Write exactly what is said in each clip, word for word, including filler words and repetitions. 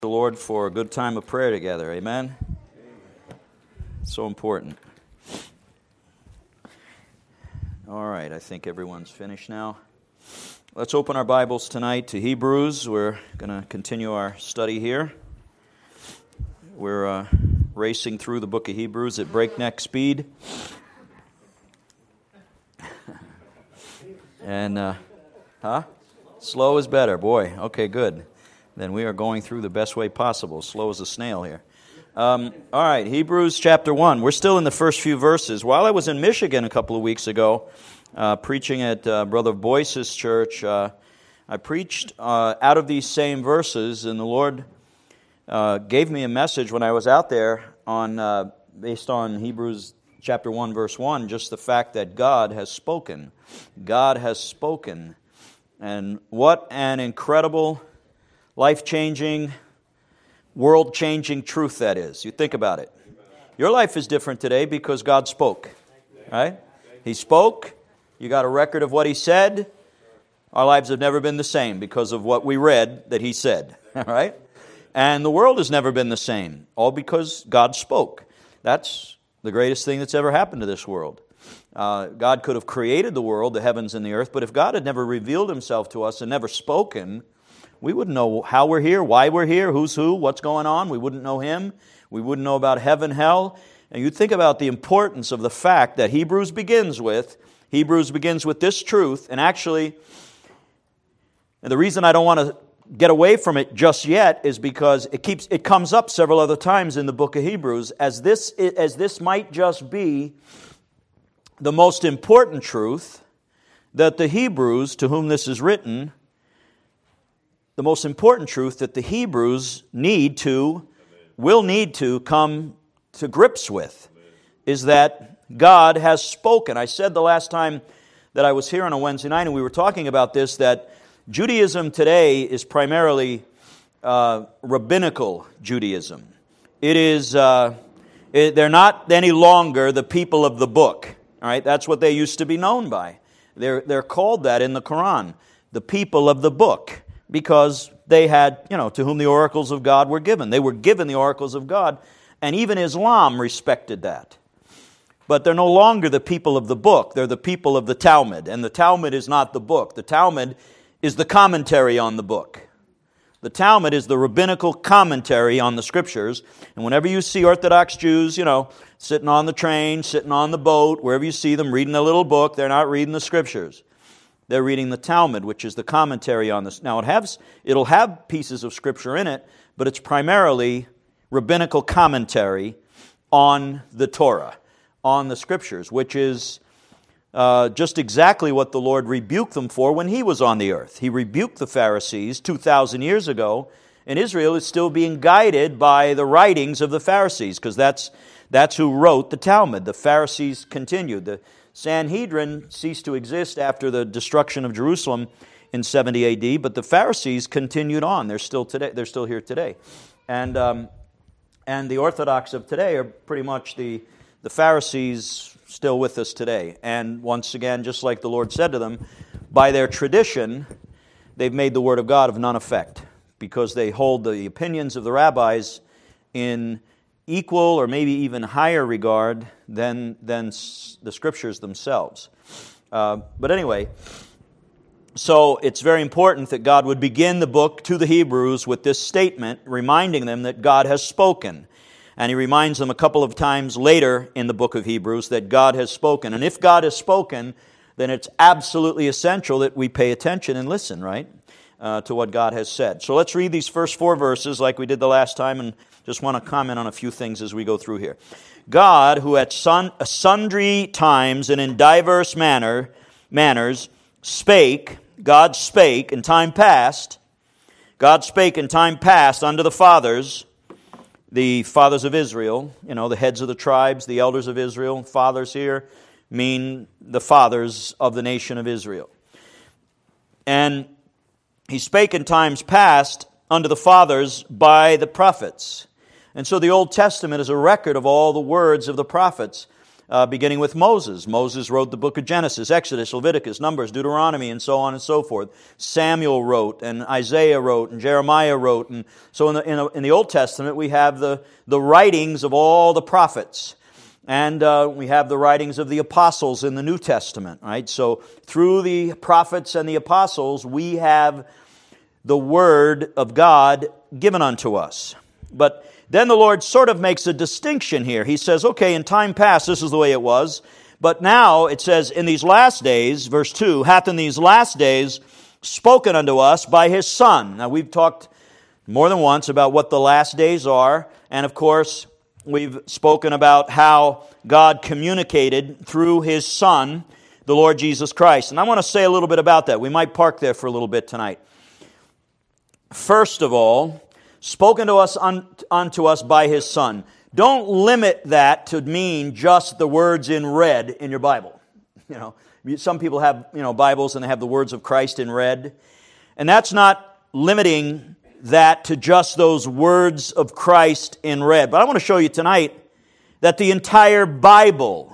The Lord for a good time of prayer together. Amen? So important. All right, I think everyone's finished now. Let's open our Bibles tonight to Hebrews. We're going to continue our study here. We're uh, racing through the book of Hebrews at breakneck speed. and, uh, huh? Slow is better. Boy, okay, good. Then we are going through the best way possible, slow as a snail here. Um, all right, Hebrews chapter one. We're still in the first few verses. While I was in Michigan a couple of weeks ago, uh, preaching at uh, Brother Boyce's church, uh, I preached uh, out of these same verses, and the Lord uh, gave me a message when I was out there on uh, based on Hebrews chapter one, verse one, just the fact that God has spoken. God has spoken. And what an incredible, life-changing, world-changing truth that is. You think about it. Your life is different today because God spoke, right? He spoke. You got a record of what He said. Our lives have never been the same because of what we read that He said, all right? And the world has never been the same, all because God spoke. That's the greatest thing that's ever happened to this world. Uh, God could have created the world, the heavens and the earth, but if God had never revealed Himself to us and never spoken, we wouldn't know how we're here, why we're here, who's who, what's going on. We wouldn't know Him. We wouldn't know about heaven, hell. And you think about the importance of the fact that Hebrews begins with. Hebrews begins with this truth. And actually, and the reason I don't want to get away from it just yet is because it keeps it comes up several other times in the book of Hebrews as this as this might just be the most important truth that the Hebrews to whom this is written. The most important truth that the Hebrews need to, will need to come to grips with is that God has spoken. I said the last time that I was here on a Wednesday night and we were talking about this, that Judaism today is primarily uh, rabbinical Judaism. It is, uh, it, they're not any longer the people of the book. All right, that's what they used to be known by. They're, they're called that in the Quran, the people of the book. Because they had, you know, to whom the oracles of God were given. They were given the oracles of God, and even Islam respected that. But they're no longer the people of the book. They're the people of the Talmud. And the Talmud is not the book. The Talmud is the commentary on the book. The Talmud is the rabbinical commentary on the Scriptures. And whenever you see Orthodox Jews, you know, sitting on the train, sitting on the boat, wherever you see them reading a little book, they're not reading the Scriptures. They're reading the Talmud, which is the commentary on this. Now, it has, it'll have pieces of Scripture in it, but it's primarily rabbinical commentary on the Torah, on the Scriptures, which is uh, just exactly what the Lord rebuked them for when He was on the earth. He rebuked the Pharisees two thousand years ago, and Israel is still being guided by the writings of the Pharisees, because that's, that's who wrote the Talmud. The Pharisees continued. The Sanhedrin ceased to exist after the destruction of Jerusalem in seventy A D, but the Pharisees continued on. They're still today. They're still here today, and um, and the Orthodox of today are pretty much the the Pharisees still with us today. And once again, just like the Lord said to them, by their tradition, they've made the Word of God of none effect because they hold the opinions of the rabbis in equal or maybe even higher regard than, than the Scriptures themselves. Uh, but anyway, so it's very important that God would begin the book to the Hebrews with this statement, reminding them that God has spoken. And He reminds them a couple of times later in the book of Hebrews that God has spoken. And if God has spoken, then it's absolutely essential that we pay attention and listen, right, uh, to what God has said. So let's read these first four verses like we did the last time, and just want to comment on a few things as we go through here. God, who at sun, sundry times and in diverse manner, manners spake, God spake in time past, God spake in time past unto the fathers, the fathers of Israel, you know, the heads of the tribes, the elders of Israel. Fathers here mean the fathers of the nation of Israel. And He spake in times past unto the fathers by the prophets. And so the Old Testament is a record of all the words of the prophets. uh, beginning with Moses. Moses wrote the book of Genesis, Exodus, Leviticus, Numbers, Deuteronomy, and so on and so forth. Samuel wrote, and Isaiah wrote, and Jeremiah wrote. And so in the, in, the, in the Old Testament, we have the, the writings of all the prophets. And uh, we have the writings of the apostles in the New Testament, right? So through the prophets and the apostles, we have the Word of God given unto us. But then the Lord sort of makes a distinction here. He says, okay, in time past, this is the way it was. But now, it says, in these last days, verse two, hath in these last days spoken unto us by His Son. Now, we've talked more than once about what the last days are. And, of course, we've spoken about how God communicated through His Son, the Lord Jesus Christ. And I want to say a little bit about that. We might park there for a little bit tonight. First of all, spoken to us un, unto us by His Son. Don't limit that to mean just the words in red in your Bible. You know, some people have, you know, Bibles and they have the words of Christ in red. And that's not limiting that to just those words of Christ in red. But I want to show you tonight that the entire Bible,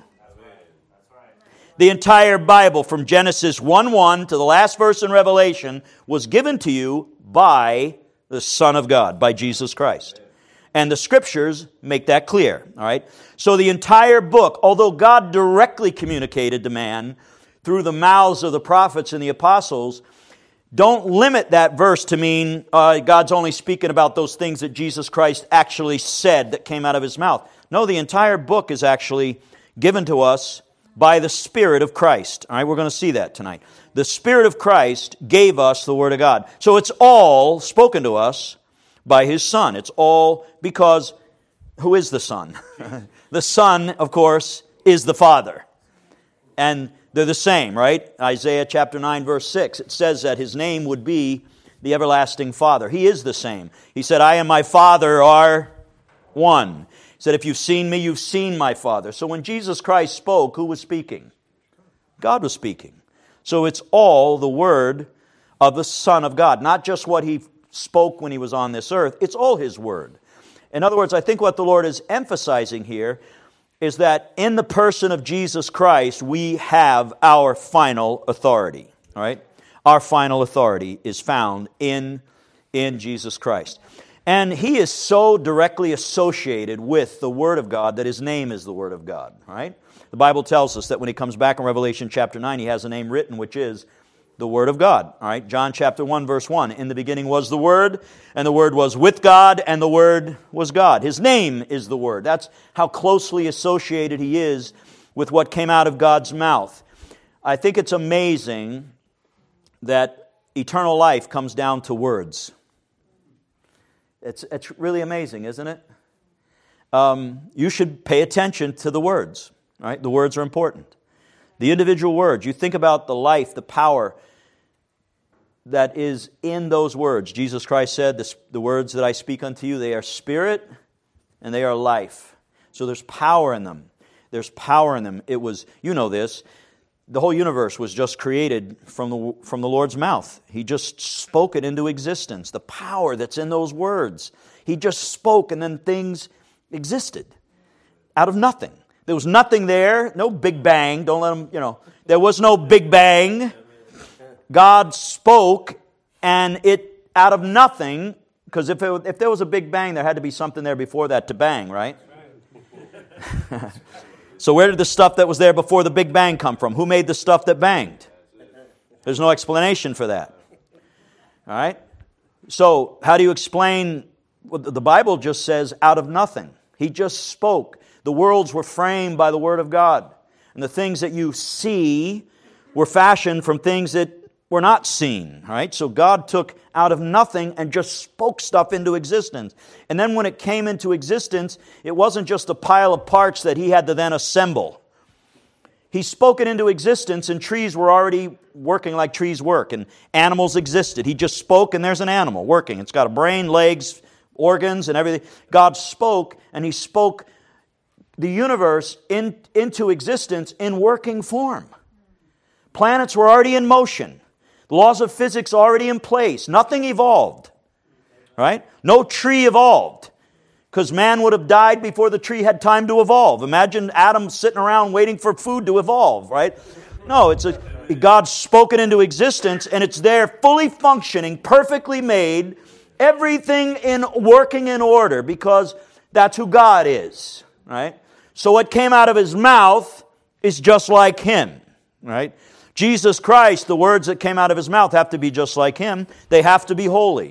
the entire Bible from Genesis one one to the last verse in Revelation was given to you by the Son of God, by Jesus Christ. And the Scriptures make that clear, all right? So the entire book, although God directly communicated to man through the mouths of the prophets and the apostles, don't limit that verse to mean uh, God's only speaking about those things that Jesus Christ actually said that came out of His mouth. No, the entire book is actually given to us by the Spirit of Christ. All right, we're going to see that tonight. The Spirit of Christ gave us the Word of God. So it's all spoken to us by His Son. It's all because who is the Son? The Son, of course, is the Father. And they're the same, right? Isaiah chapter nine, verse six. It says that His name would be the everlasting Father. He is the same. He said, I and my Father are one. He said, if you've seen me, you've seen my Father. So when Jesus Christ spoke, who was speaking? God was speaking. So it's all the word of the Son of God. Not just what He spoke when He was on this earth. It's all His word. In other words, I think what the Lord is emphasizing here is that in the person of Jesus Christ, we have our final authority. All right? Our final authority is found in, in Jesus Christ. And He is so directly associated with the Word of God that His name is the Word of God. All right? The Bible tells us that when He comes back in Revelation chapter nine, He has a name written which is the Word of God. All right? John chapter one, verse one. In the beginning was the Word, and the Word was with God, and the Word was God. His name is the Word. That's how closely associated He is with what came out of God's mouth. I think it's amazing that eternal life comes down to words. It's, it's really amazing, isn't it? Um, you should pay attention to the words. Right? The words are important. The individual words. You think about the life, the power that is in those words. Jesus Christ said, the, the words that I speak unto you, they are spirit and they are life. So there's power in them. There's power in them. It was, you know this, the whole universe was just created from the, from the Lord's mouth. He just spoke it into existence. The power that's in those words. He just spoke and then things existed out of nothing. There was nothing there, no big bang. Don't let them, you know, there was no big bang. God spoke and it out of nothing, because if, it, if there was a big bang, there had to be something there before that to bang, right? So where did the stuff that was there before the big bang come from? Who made the stuff that banged? There's no explanation for that. All right? So how do you explain, well, the Bible just says out of nothing. He just spoke. The worlds were framed by the Word of God. And the things that you see were fashioned from things that were not seen. Right? So God took out of nothing and just spoke stuff into existence. And then when it came into existence, it wasn't just a pile of parts that He had to then assemble. He spoke it into existence and trees were already working like trees work. And animals existed. He just spoke and there's an animal working. It's got a brain, legs, organs, and everything. God spoke and He spoke the universe in, into existence in working form. Planets were already in motion. The laws of physics already in place. Nothing evolved. Right? No tree evolved. because man would have died before the tree had time to evolve. Imagine Adam sitting around waiting for food to evolve, right? No, it's a God spoke it into existence, and it's there fully functioning, perfectly made, everything in working in order, because that's who God is, right? So what came out of His mouth is just like Him, right? Jesus Christ, the words that came out of His mouth have to be just like Him. They have to be holy.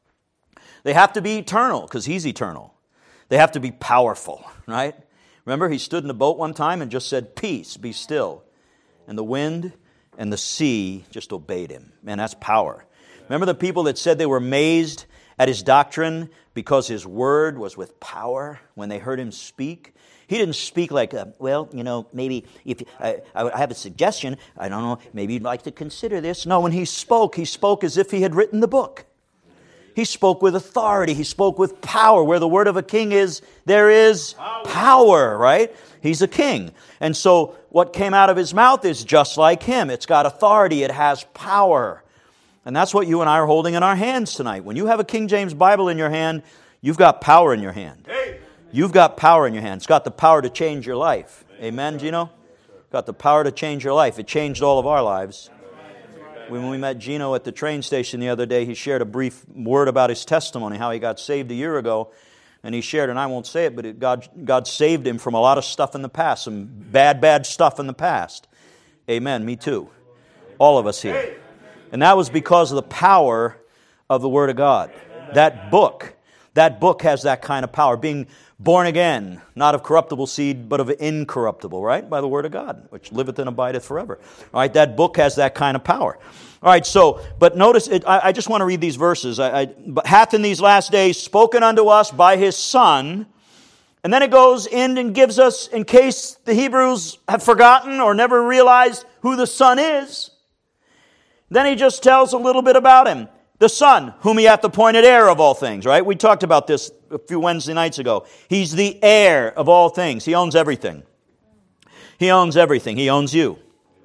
They have to be eternal, because He's eternal. They have to be powerful, right? Remember, He stood in a boat one time and just said, "Peace, be still." And the wind and the sea just obeyed Him. Man, that's power. Remember the people that said they were amazed at His doctrine because His word was with power when they heard Him speak? He didn't speak like, uh, well, you know, maybe if I, I have a suggestion, I don't know, maybe you'd like to consider this. No, when He spoke, He spoke as if He had written the book. He spoke with authority. He spoke with power. Where the word of a king is, there is power, power, right? He's a king. And so what came out of His mouth is just like Him. It's got authority. It has power. And that's what you and I are holding in our hands tonight. When you have a King James Bible in your hand, you've got power in your hand. You've got power in your hand. It's got the power to change your life. Amen, Gino? Got the power to change your life. It changed all of our lives. When we met Gino at the train station the other day, he shared a brief word about his testimony, how he got saved a year ago. And he shared, and I won't say it, but it, God, God saved him from a lot of stuff in the past, some bad, bad stuff in the past. Amen, me too. All of us here. And that was because of the power of the Word of God. That book, that book has that kind of power. Being born again, not of corruptible seed, but of incorruptible, right? By the Word of God, which liveth and abideth forever. All right, that book has that kind of power. All right, so, but notice, it, I, I just want to read these verses. I, I, but hath in these last days spoken unto us by His Son. And then it goes in and gives us, in case the Hebrews have forgotten or never realized who the Son is, then He just tells a little bit about Him. The Son, whom He hath appointed heir of all things, right? We talked about this a few Wednesday nights ago. He's the heir of all things. He owns everything. He owns everything. He owns you.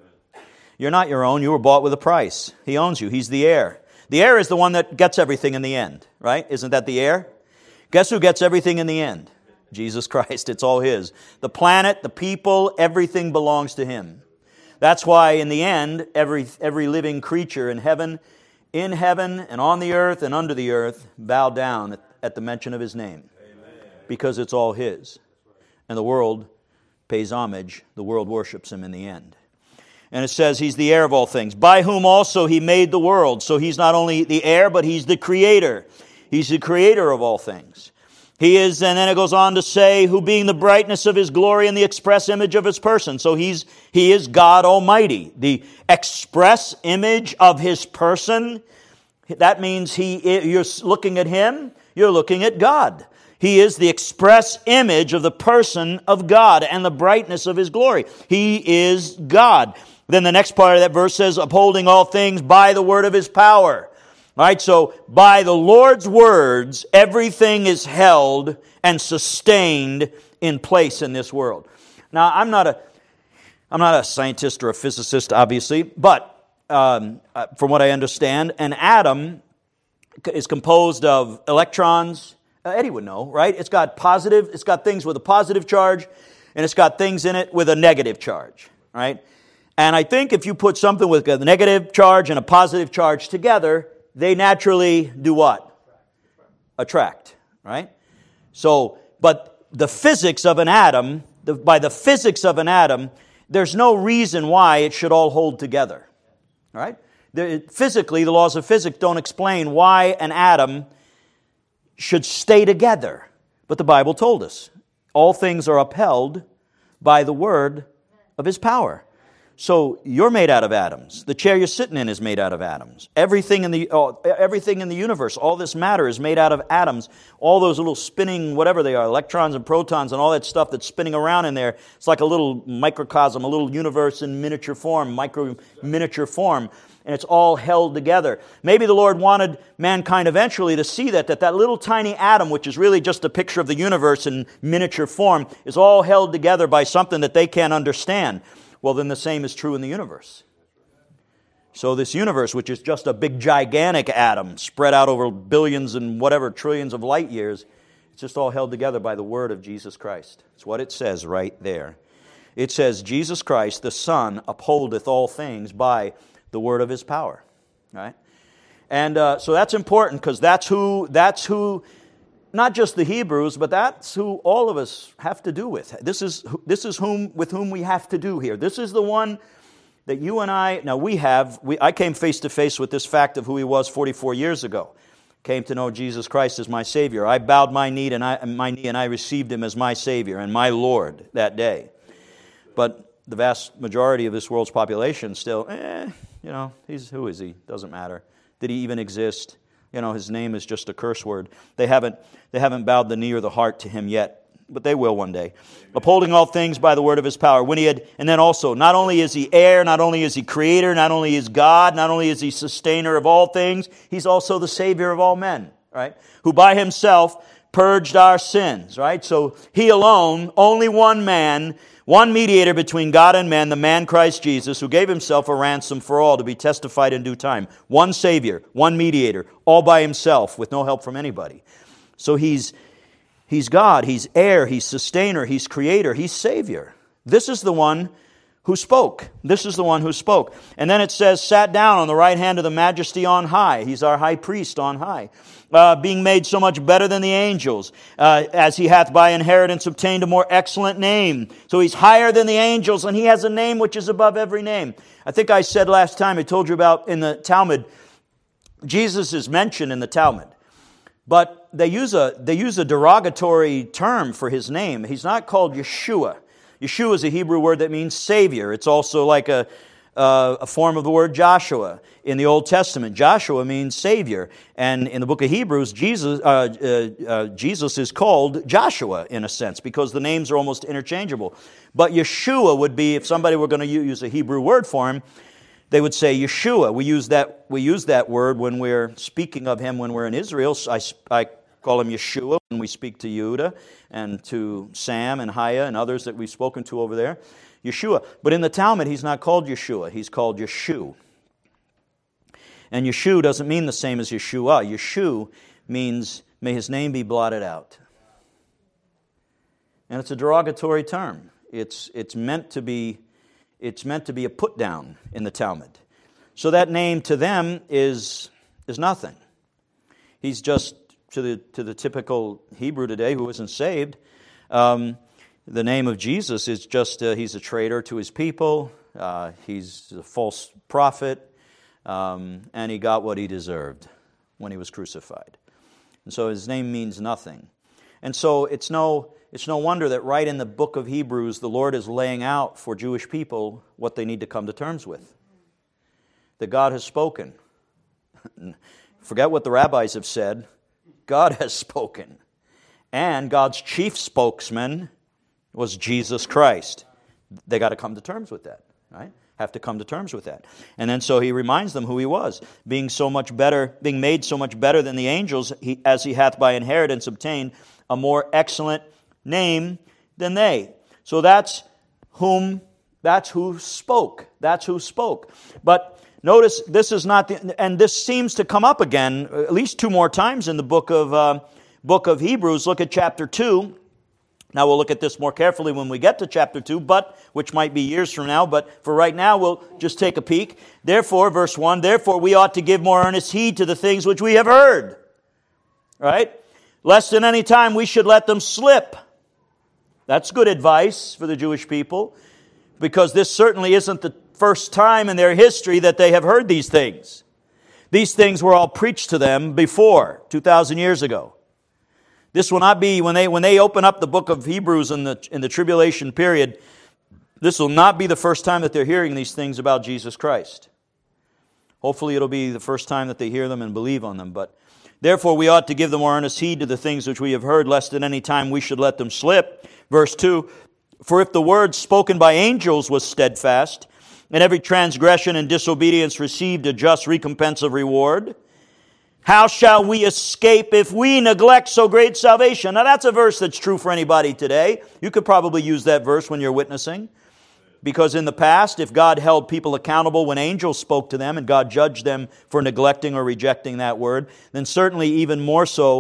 You're not your own. You were bought with a price. He owns you. He's the heir. The heir is the one that gets everything in the end, right? Isn't that the heir? Guess who gets everything in the end? Jesus Christ. It's all His. The planet, the people, everything belongs to Him. That's why in the end, every every living creature in heaven, in heaven and on the earth and under the earth, bow down at, at the mention of His name. Amen. Because it's all His. And the world pays homage. The world worships Him in the end. And it says He's the heir of all things, by whom also He made the world. So He's not only the heir, but He's the creator. He's the creator of all things. He is, and then it goes on to say, who being the brightness of His glory and the express image of His person. So He's He is God Almighty, the express image of His person. That means He. You're looking at Him, you're looking at God. He is the express image of the person of God and the brightness of His glory. He is God. Then the next part of that verse says, upholding all things by the word of His power. All right, so by the Lord's words, everything is held and sustained in place in this world. Now, I'm not a, I'm not a scientist or a physicist, obviously, but um, uh, from what I understand, an atom is composed of electrons. Uh, Eddie would know, right? It's got positive, it's got things with a positive charge, and it's got things in it with a negative charge, right? And I think if you put something with a negative charge and a positive charge together, they naturally do what? Attract, right? So, but the physics of an atom, the, by the physics of an atom, there's no reason why it should all hold together, all right? The, physically, the laws of physics don't explain why an atom should stay together. But the Bible told us, all things are upheld by the word of His power. So you're made out of atoms. The chair you're sitting in is made out of atoms. Everything in the oh, everything in the universe, all this matter is made out of atoms. All those little spinning, whatever they are, electrons and protons and all that stuff that's spinning around in there, it's like a little microcosm, a little universe in miniature form, micro miniature form, and it's all held together. Maybe the Lord wanted mankind eventually to see that, that that little tiny atom, which is really just a picture of the universe in miniature form, is all held together by something that they can't understand. Well, then the same is true in the universe. So this universe, which is just a big gigantic atom spread out over billions and whatever trillions of light years, It's just all held together by the word of Jesus Christ. It's what it says right there. It says, Jesus Christ, the Son, upholdeth all things by the word of His power. Right? And uh, so that's important because that's who, that's who, not just the Hebrews, but that's who all of us have to do with. This is, this is whom with whom we have to do here. This is the one that you and I, now we have, we, I came face to face with this fact of who He was forty-four years ago. Came to know Jesus Christ as my Savior. I bowed my knee and I, my knee and I received Him as my Savior and my Lord that day. But the vast majority of this world's population still, eh, you know, he's who is He? Doesn't matter. Did He even exist? You know, His name is just a curse word. They haven't, they haven't bowed the knee or the heart to Him yet. But they will one day. Upholding all things by the word of His power. When He had, and then also, not only is He heir, not only is He creator, not only is God, not only is He sustainer of all things, He's also the Savior of all men, right? Who by Himself purged our sins, right? So He alone, only one man, one mediator between God and men, the man Christ Jesus, who gave Himself a ransom for all to be testified in due time. One Savior, one mediator, all by Himself with no help from anybody. So He's He's God, He's heir, He's sustainer, He's creator, He's Savior. This is the one who spoke. This is the one who spoke. And then it says, sat down on the right hand of the Majesty on high. He's our high priest on high. Uh, being made so much better than the angels, uh, as He hath by inheritance obtained a more excellent name. So He's higher than the angels, and He has a name which is above every name. I think I said last time, I told you about in the Talmud, Jesus is mentioned in the Talmud. But they use a they use a derogatory term for His name. He's not called Yeshua. Yeshua is a Hebrew word that means Savior. It's also like a, uh, a form of the word Joshua in the Old Testament. Joshua means Savior. And in the book of Hebrews, Jesus, uh, uh, uh, Jesus is called Joshua in a sense because the names are almost interchangeable. But Yeshua would be, if somebody were going to use a Hebrew word for Him, they would say Yeshua. We use that we use that word when we're speaking of Him when we're in Israel. I, I call Him Yeshua when we speak to Yehuda and to Sam and Haya and others that we've spoken to over there. Yeshua. But in the Talmud, He's not called Yeshua. He's called Yeshu. And Yeshu doesn't mean the same as Yeshua. Yeshu means, may His name be blotted out. And it's a derogatory term. It's it's meant to be It's meant to be a put down in the Talmud. So that name to them is is nothing. He's just, to the to the typical Hebrew today who isn't saved, um, the name of Jesus is just, uh, He's a traitor to His people, uh, He's a false prophet, um, and He got what He deserved when He was crucified. And so His name means nothing. And so it's no... It's no wonder that right in the book of Hebrews, the Lord is laying out for Jewish people what they need to come to terms with. That God has spoken. Forget what the rabbis have said. God has spoken. And God's chief spokesman was Jesus Christ. They got to come to terms with that, right? Have to come to terms with that. And then so He reminds them who He was, being so much better, being made so much better than the angels, he, as He hath by inheritance obtained a more excellent name than they. So that's whom, that's who spoke. That's who spoke. But notice this is not, the, and this seems to come up again at least two more times in the book of uh, book of Hebrews. Look at chapter two. Now we'll look at this more carefully when we get to chapter two, but which might be years from now. But for right now, we'll just take a peek. Therefore, verse one. Therefore, we ought to give more earnest heed to the things which we have heard. Right? Lest in any time we should let them slip. That's good advice for the Jewish people, because this certainly isn't the first time in their history that they have heard these things. These things were all preached to them before, two thousand years ago. This will not be, when they when they open up the book of Hebrews in the in the tribulation period, this will not be the first time that they're hearing these things about Jesus Christ. Hopefully it'll be the first time that they hear them and believe on them, but therefore we ought to give the more earnest heed to the things which we have heard, lest at any time we should let them slip. Verse two, for if the word spoken by angels was steadfast, and every transgression and disobedience received a just recompense of reward, how shall we escape if we neglect so great salvation? Now that's a verse that's true for anybody today. You could probably use that verse when you're witnessing. Because in the past, if God held people accountable when angels spoke to them and God judged them for neglecting or rejecting that word, then certainly even more so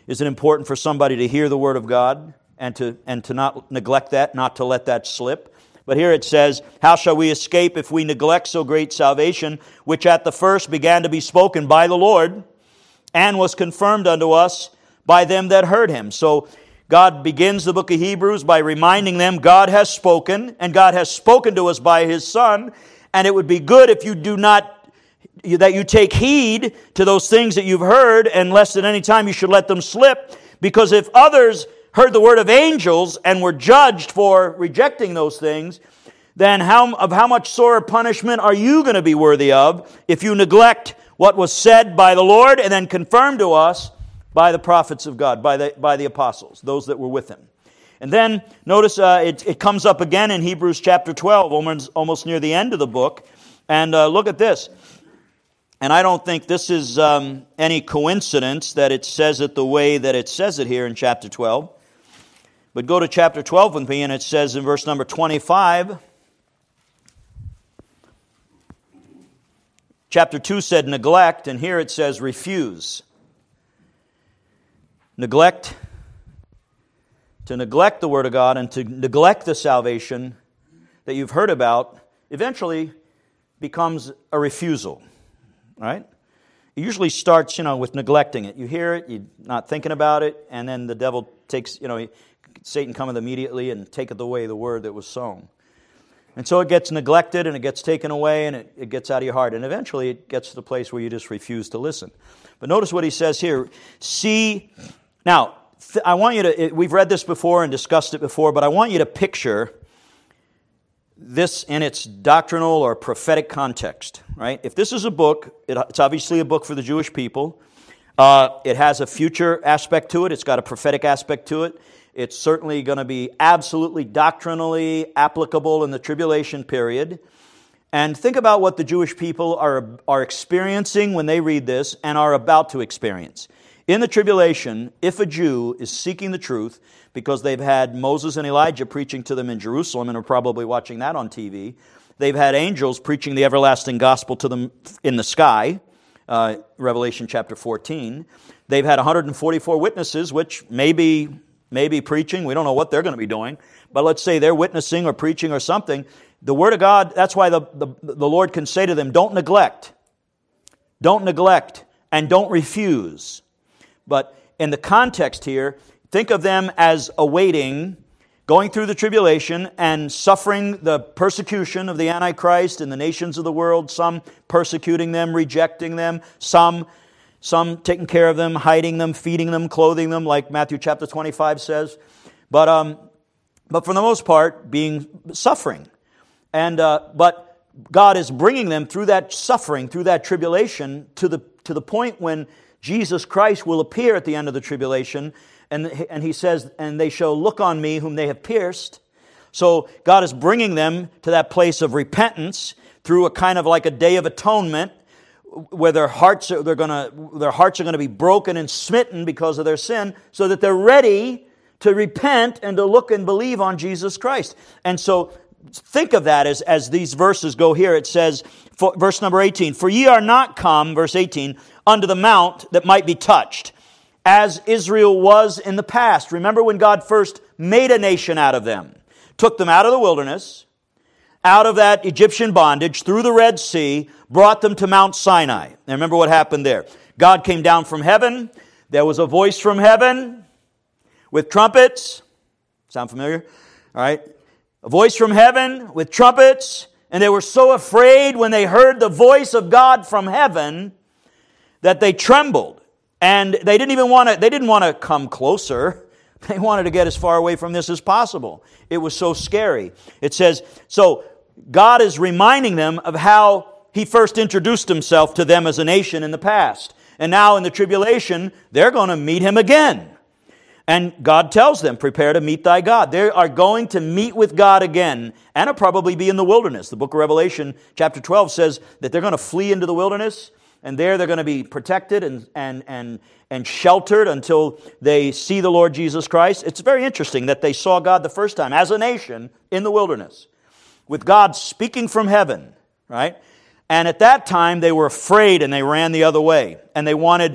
Is it important for somebody to hear the Word of God and to, and to not neglect that, not to let that slip? But here it says, how shall we escape if we neglect so great salvation, which at the first began to be spoken by the Lord, and was confirmed unto us by them that heard him? So God begins the book of Hebrews by reminding them God has spoken, and God has spoken to us by His Son, and it would be good if you do not, that you take heed to those things that you've heard, and lest at any time you should let them slip, because if others heard the word of angels and were judged for rejecting those things, then how, of how much sorer punishment are you going to be worthy of if you neglect what was said by the Lord and then confirmed to us by the prophets of God, by the, by the apostles, those that were with Him? And then, notice uh, it, it comes up again in Hebrews chapter twelve, almost, almost near the end of the book. And uh, look at this. And I don't think this is um, any coincidence that it says it the way that it says it here in chapter twelve. But go to chapter twelve with me, and it says in verse number twenty-five, chapter two said neglect, and here it says refuse. Neglect, to neglect the Word of God and to neglect the salvation that you've heard about eventually becomes a refusal, right? It usually starts, you know, with neglecting it. You hear it, you're not thinking about it, and then the devil takes, you know, Satan cometh immediately and taketh away the word that was sown. And so it gets neglected and it gets taken away and it, it gets out of your heart. And eventually it gets to the place where you just refuse to listen. But notice what he says here. See, now, th- I want you to, it, we've read this before and discussed it before, but I want you to picture this in its doctrinal or prophetic context, right? If this is a book, it, it's obviously a book for the Jewish people. Uh, it has a future aspect to it. It's got a prophetic aspect to it. It's certainly going to be absolutely doctrinally applicable in the tribulation period. And think about what the Jewish people are, are experiencing when they read this and are about to experience. In the tribulation, if a Jew is seeking the truth, because they've had Moses and Elijah preaching to them in Jerusalem and are probably watching that on T V, they've had angels preaching the everlasting gospel to them in the sky, uh, Revelation chapter fourteen. They've had one hundred forty-four witnesses, which may be, may be preaching. We don't know what they're going to be doing. But let's say they're witnessing or preaching or something. The Word of God, that's why the, the, the Lord can say to them, don't neglect. Don't neglect and don't refuse. But in the context here, think of them as awaiting, going through the tribulation and suffering the persecution of the Antichrist in the nations of the world, some persecuting them, rejecting them, some, some taking care of them, hiding them, feeding them, clothing them, like Matthew chapter twenty-five says. But um, but for the most part, being suffering. And uh, but God is bringing them through that suffering, through that tribulation, to the to the point when Jesus Christ will appear at the end of the tribulation, and, and he says, and they shall look on me whom they have pierced. So God is bringing them to that place of repentance through a kind of like a day of atonement, where their hearts are, they're gonna, their hearts are going to be broken and smitten because of their sin, so that they're ready to repent and to look and believe on Jesus Christ. And so think of that as, as these verses go here. It says, for, verse number eighteen, for ye are not come, verse eighteen, unto the mount that might be touched, as Israel was in the past. Remember when God first made a nation out of them, took them out of the wilderness, out of that Egyptian bondage, through the Red Sea, brought them to Mount Sinai. Now remember what happened there. God came down from heaven. There was a voice from heaven with trumpets. Sound familiar? All right. A voice from heaven with trumpets. And they were so afraid when they heard the voice of God from heaven that they trembled. And they didn't even want to, they didn't want to come closer. They wanted to get as far away from this as possible. It was so scary. It says, so God is reminding them of how He first introduced Himself to them as a nation in the past. And now in the tribulation, they're going to meet Him again. And God tells them, prepare to meet thy God. They are going to meet with God again, and it'll probably be in the wilderness. The book of Revelation, chapter twelve, says that they're going to flee into the wilderness, and there they're going to be protected and, and, and, and sheltered until they see the Lord Jesus Christ. It's very interesting that they saw God the first time as a nation in the wilderness, with God speaking from heaven, right? And at that time, they were afraid and they ran the other way. And they wanted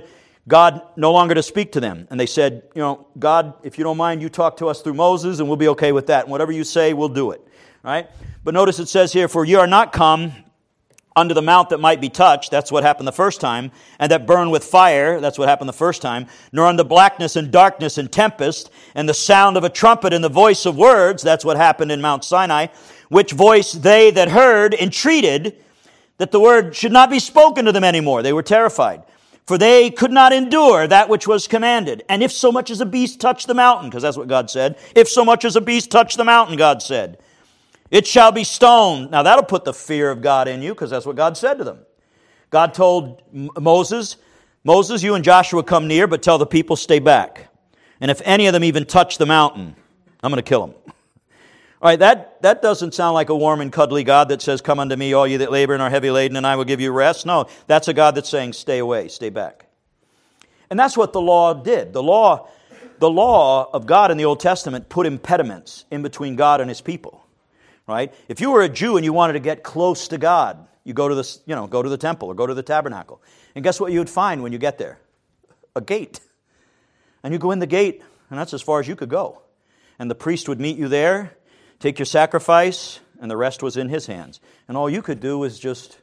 God no longer to speak to them. And they said, you know, God, if you don't mind, you talk to us through Moses and we'll be okay with that. And whatever you say, we'll do it. Right? But notice it says here, for you are not come unto the mount that might be touched, that's what happened the first time, and that burn with fire, that's what happened the first time, nor unto blackness and darkness and tempest, and the sound of a trumpet and the voice of words, that's what happened in Mount Sinai, which voice they that heard entreated that the word should not be spoken to them anymore. They were terrified. For they could not endure that which was commanded. And if so much as a beast touch the mountain, because that's what God said, if so much as a beast touch the mountain, God said, it shall be stoned. Now that'll put the fear of God in you, because that's what God said to them. God told Moses, Moses, you and Joshua come near, but tell the people stay back. And if any of them even touch the mountain, I'm going to kill them. All right, that, that doesn't sound like a warm and cuddly God that says, come unto me, all you that labor and are heavy laden, and I will give you rest. No, that's a God that's saying, stay away, stay back. And that's what the law did. The law, the law of God in the Old Testament put impediments in between God and His people. Right? If you were a Jew and you wanted to get close to God, you go to the, you know, go to the temple or go to the tabernacle. And guess what you would find when you get there? A gate. And you go in the gate, and that's as far as you could go. And the priest would meet you there, take your sacrifice, and the rest was in his hands. And all you could do was just,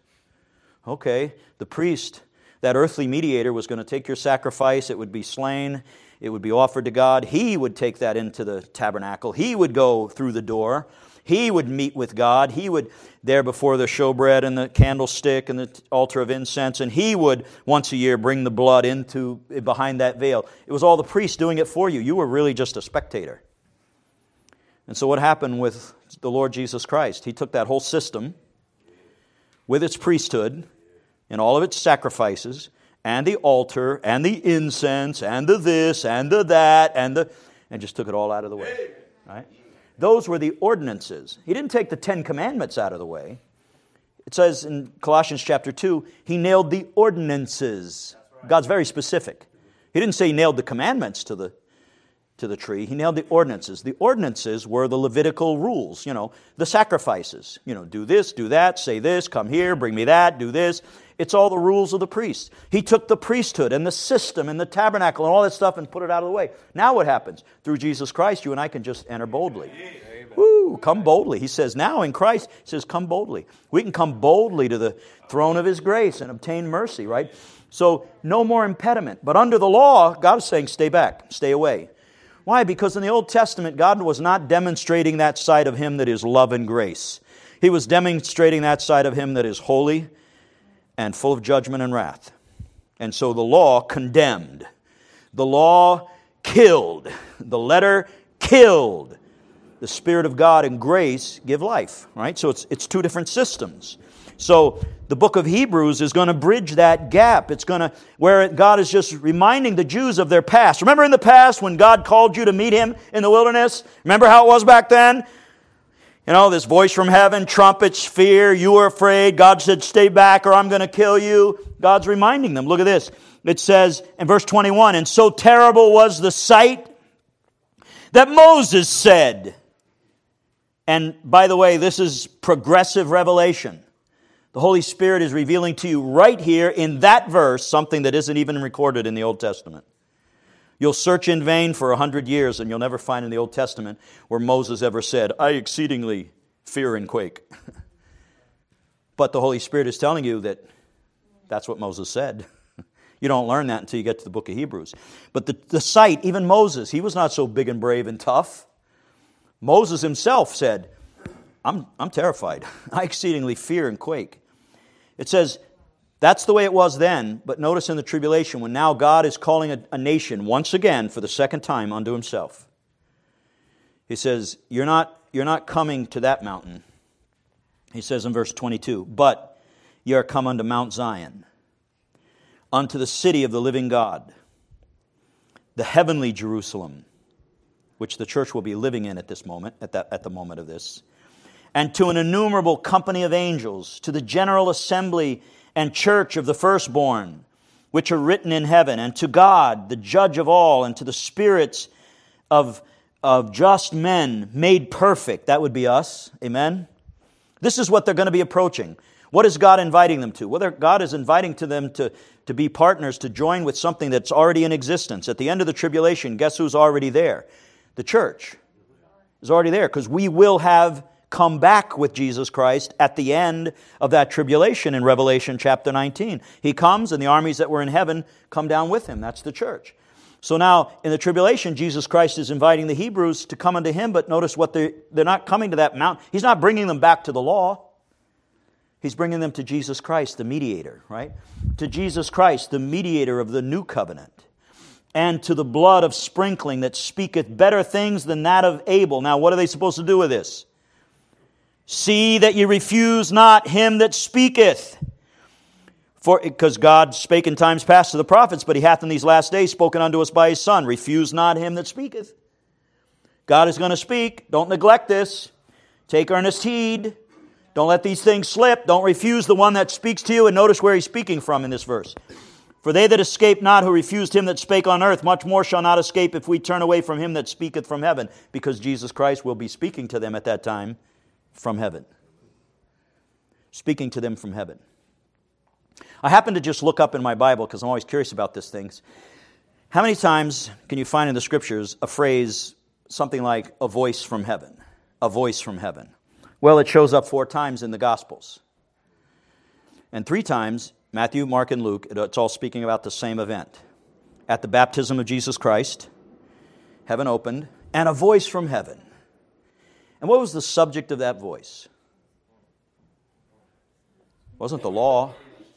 okay, the priest, that earthly mediator, was going to take your sacrifice, it would be slain, it would be offered to God. He would take that into the tabernacle. He would go through the door. He would meet with God. He would, there before the showbread and the candlestick and the altar of incense, and he would, once a year, bring the blood into behind that veil. It was all the priests doing it for you. You were really just a spectator. And so what happened with the Lord Jesus Christ? He took that whole system with its priesthood and all of its sacrifices and the altar and the incense and the this and the that and the and just took it all out of the way. Right? Those were the ordinances. He didn't take the Ten Commandments out of the way. It says in Colossians chapter two, He nailed the ordinances. God's very specific. He didn't say He nailed the commandments to the to the tree. He nailed the ordinances. The ordinances were the Levitical rules, you know, the sacrifices. You know, do this, do that, say this, come here, bring me that, do this. It's all the rules of the priest. He took the priesthood and the system and the tabernacle and all that stuff and put it out of the way. Now what happens? Through Jesus Christ, you and I can just enter boldly. Amen. Woo, come boldly. He says now in Christ, He says come boldly. We can come boldly to the throne of His grace and obtain mercy, right? So no more impediment. But under the law, God is saying stay back, stay away. Why? Because in the Old Testament, God was not demonstrating that side of Him that is love and grace. He was demonstrating that side of Him that is holy and full of judgment and wrath. And so the law condemned. The law killed. The letter killed. The Spirit of God and grace give life. Right? So it's it's two different systems. So the book of Hebrews is going to bridge that gap. It's going to, where God is just reminding the Jews of their past. Remember in the past when God called you to meet Him in the wilderness? Remember how it was back then? You know, this voice from heaven, trumpets, fear, you were afraid. God said, stay back or I'm going to kill you. God's reminding them. Look at this. It says in verse twenty-one, and so terrible was the sight that Moses said. And by the way, this is progressive revelation. The Holy Spirit is revealing to you right here in that verse something that isn't even recorded in the Old Testament. You'll search in vain for a hundred years and you'll never find in the Old Testament where Moses ever said, I exceedingly fear and quake. But the Holy Spirit is telling you that that's what Moses said. You don't learn that until you get to the book of Hebrews. But the, the sight, even Moses, he was not so big and brave and tough. Moses himself said, I'm, I'm terrified. I exceedingly fear and quake. It says, that's the way it was then, but notice in the tribulation, when now God is calling a, a nation once again for the second time unto Himself. He says, you're not, you're not coming to that mountain. He says in verse twenty-two, but ye are come unto Mount Zion, unto the city of the living God, the heavenly Jerusalem, which the church will be living in at this moment, at that at the moment of this, and to an innumerable company of angels, to the general assembly and church of the firstborn, which are written in heaven, and to God, the judge of all, and to the spirits of, of just men made perfect. That would be us. Amen? This is what they're going to be approaching. What is God inviting them to? Whether God is inviting to them to, to be partners, to join with something that's already in existence. At the end of the tribulation, guess who's already there? The church is already there, because we will have come back with Jesus Christ at the end of that tribulation in Revelation chapter nineteen. He comes, and the armies that were in heaven come down with Him. That's the church. So now, in the tribulation, Jesus Christ is inviting the Hebrews to come unto Him, but notice what they're, they're not coming to that mount. He's not bringing them back to the law. He's bringing them to Jesus Christ, the mediator, right? To Jesus Christ, the mediator of the new covenant. And to the blood of sprinkling that speaketh better things than that of Abel. Now, what are they supposed to do with this? See that ye refuse not him that speaketh. For, because God spake in times past to the prophets, but He hath in these last days spoken unto us by His Son. Refuse not him that speaketh. God is going to speak. Don't neglect this. Take earnest heed. Don't let these things slip. Don't refuse the one that speaks to you. And notice where He's speaking from in this verse. For they that escape not who refused Him that spake on earth, much more shall not escape if we turn away from Him that speaketh from heaven. Because Jesus Christ will be speaking to them at that time from heaven. Speaking to them from heaven. I happen to just look up in my Bible, because I'm always curious about these things. How many times can you find in the Scriptures a phrase, something like a voice from heaven? A voice from heaven. Well, it shows up four times in the Gospels. And three times, Matthew, Mark, and Luke, it's all speaking about the same event. At the baptism of Jesus Christ, heaven opened, and a voice from heaven. And what was the subject of that voice? It wasn't the law.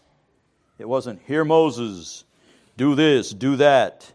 It wasn't, hear Moses, do this, do that.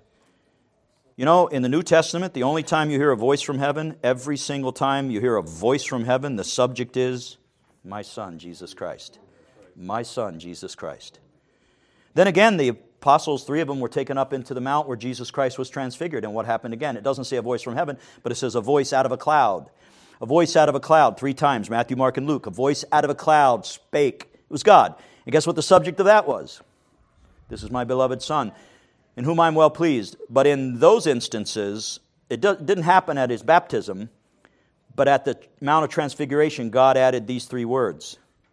You know, in the New Testament, the only time you hear a voice from heaven, every single time you hear a voice from heaven, the subject is, my Son, Jesus Christ. My Son, Jesus Christ. Then again, the apostles, three of them were taken up into the mount where Jesus Christ was transfigured. And what happened again? It doesn't say a voice from heaven, but it says a voice out of a cloud. A voice out of a cloud, three times, Matthew, Mark, and Luke. A voice out of a cloud spake. It was God. And guess what the subject of that was? This is my beloved Son, in whom I am well pleased. But in those instances, it didn't happen at His baptism, but at the Mount of Transfiguration, God added these three words.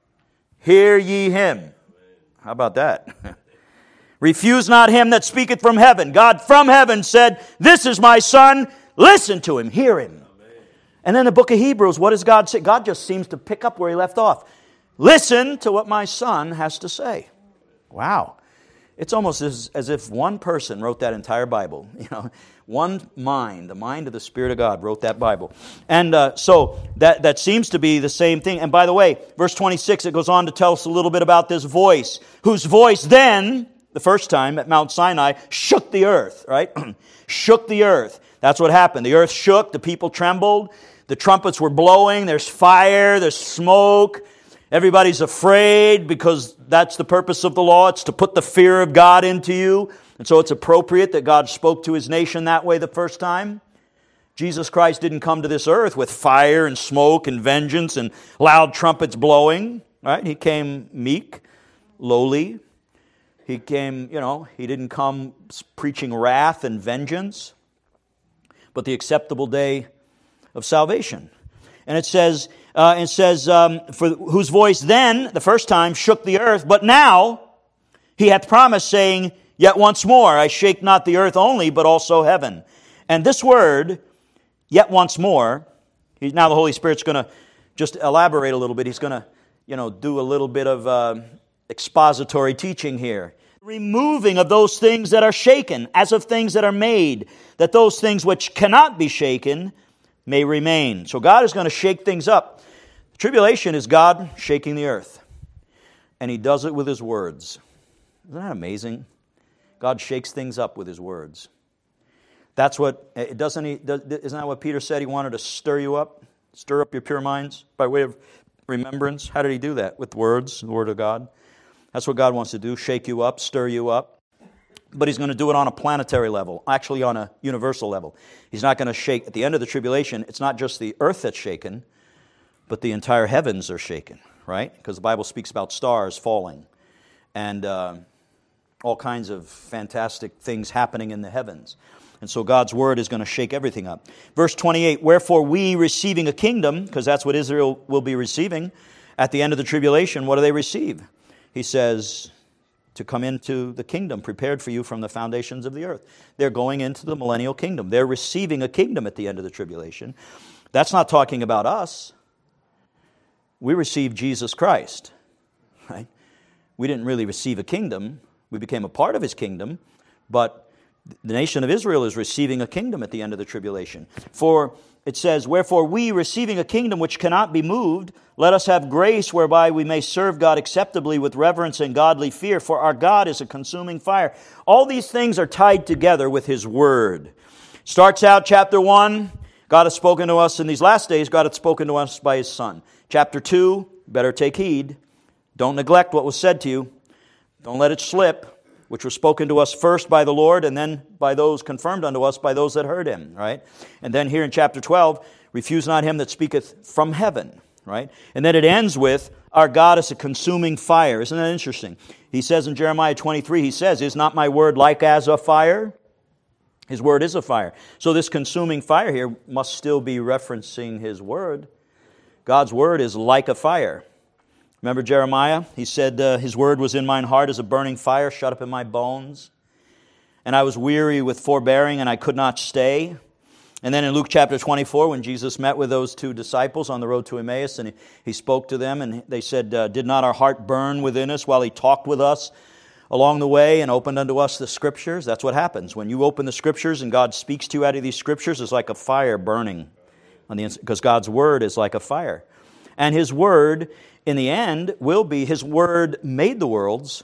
Hear ye Him. How about that? Refuse not him that speaketh from heaven. God from heaven said, this is my Son, listen to Him, hear Him. Amen. And then the book of Hebrews, what does God say? God just seems to pick up where He left off. Listen to what my Son has to say. Wow. It's almost as, as if one person wrote that entire Bible. You know, one mind, the mind of the Spirit of God wrote that Bible. And uh, so that, that seems to be the same thing. And by the way, verse twenty-six, it goes on to tell us a little bit about this voice, whose voice then, the first time at Mount Sinai, shook the earth, right? Shook the earth. That's what happened. The earth shook, the people trembled, the trumpets were blowing, there's fire, there's smoke. Everybody's afraid because that's the purpose of the law. It's to put the fear of God into you. And so it's appropriate that God spoke to His nation that way the first time. Jesus Christ didn't come to this earth with fire and smoke and vengeance and loud trumpets blowing. Right? He came meek, lowly. He came, you know, He didn't come preaching wrath and vengeance, but the acceptable day of salvation. And it says... Uh, it says, um, for whose voice then, the first time, shook the earth, but now He hath promised, saying, yet once more, I shake not the earth only, but also heaven. And this word, yet once more, he, now the Holy Spirit's going to just elaborate a little bit. He's going to, you know, do a little bit of uh, expository teaching here. Removing of those things that are shaken, as of things that are made, that those things which cannot be shaken may remain. So God is going to shake things up. Tribulation is God shaking the earth. And He does it with His words. Isn't that amazing? God shakes things up with His words. That's what, it doesn't he, isn't that what Peter said? He wanted to stir you up, stir up your pure minds by way of remembrance. How did He do that? With words, the Word of God. That's what God wants to do, shake you up, stir you up. But He's going to do it on a planetary level, actually on a universal level. He's not going to shake, at the end of the tribulation, it's not just the earth that's shaken, but the entire heavens are shaken, right? Because the Bible speaks about stars falling and uh, all kinds of fantastic things happening in the heavens. And so God's Word is going to shake everything up. Verse twenty-eight, wherefore we receiving a kingdom, because that's what Israel will be receiving, At the end of the tribulation, what do they receive? He says, to come into the kingdom prepared for you from the foundations of the earth. They're going into the millennial kingdom. They're receiving a kingdom at the end of the tribulation. That's not talking about us. We received Jesus Christ, right? We didn't really receive a kingdom. We became a part of his kingdom, but the nation of Israel is receiving a kingdom at the end of the tribulation. For it says, wherefore we, receiving a kingdom which cannot be moved, let us have grace whereby we may serve God acceptably with reverence and godly fear, for our God is a consuming fire. All these things are tied together with his word. Starts out chapter one, God has spoken to us in these last days, God has spoken to us by his Son. Chapter two, better take heed. Don't neglect what was said to you. Don't let it slip, which was spoken to us first by the Lord and then by those confirmed unto us by those that heard him, right? And then here in chapter twelve, refuse not him that speaketh from heaven, right? And then it ends with, our God is a consuming fire. Isn't that interesting? He says in Jeremiah twenty-three, he says, is not my word like as a fire? His word is a fire. So this consuming fire here must still be referencing his word. God's word is like a fire. Remember Jeremiah? He said, uh, his word was in mine heart as a burning fire shut up in my bones. And I was weary with forbearing, and I could not stay. And then in Luke chapter twenty-four, when Jesus met with those two disciples on the road to Emmaus, and he, he spoke to them, and they said, uh, did not our heart burn within us while he talked with us along the way and opened unto us the Scriptures? That's what happens. When you open the Scriptures and God speaks to you out of these Scriptures, it's like a fire burning on the inside, because God's word is like a fire. And his word, in the end, will be, his word made the worlds,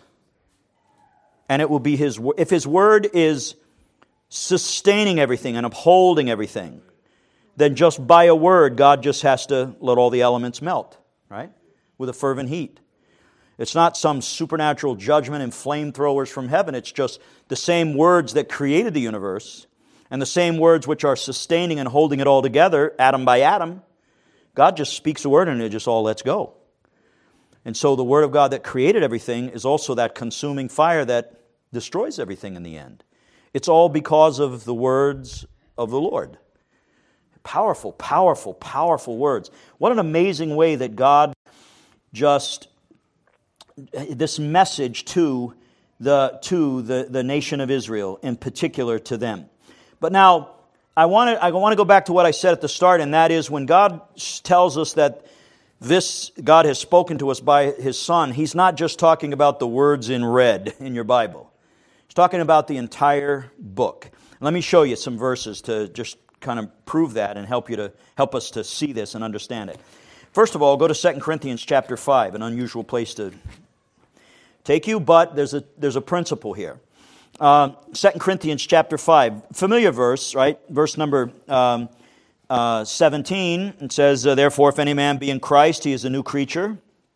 and it will be his, if his word is sustaining everything and upholding everything, then just by a word, God just has to let all the elements melt, right? With a fervent heat. It's not some supernatural judgment and flamethrowers from heaven. It's just the same words that created the universe and the same words which are sustaining and holding it all together, atom by atom. God just speaks a word and it just all lets go. And so the word of God that created everything is also that consuming fire that destroys everything in the end. It's all because of the words of the Lord. Powerful, powerful, powerful words. What an amazing way that God just, this message to the to the, the nation of Israel, in particular to them. But now, I want to I want to go back to what I said at the start, and that is when God tells us that this God has spoken to us by his Son, he's not just talking about the words in red in your Bible. He's talking about the entire book. Let me show you some verses to just kind of prove that and help you to help us to see this and understand it. First of all, go to Second Corinthians chapter five, an unusual place to take you, but there's a there's a principle here. Uh, Second Corinthians chapter five, familiar verse, right? Verse number um, uh, seventeen. It says, uh, "Therefore, if any man be in Christ, he is a new creature.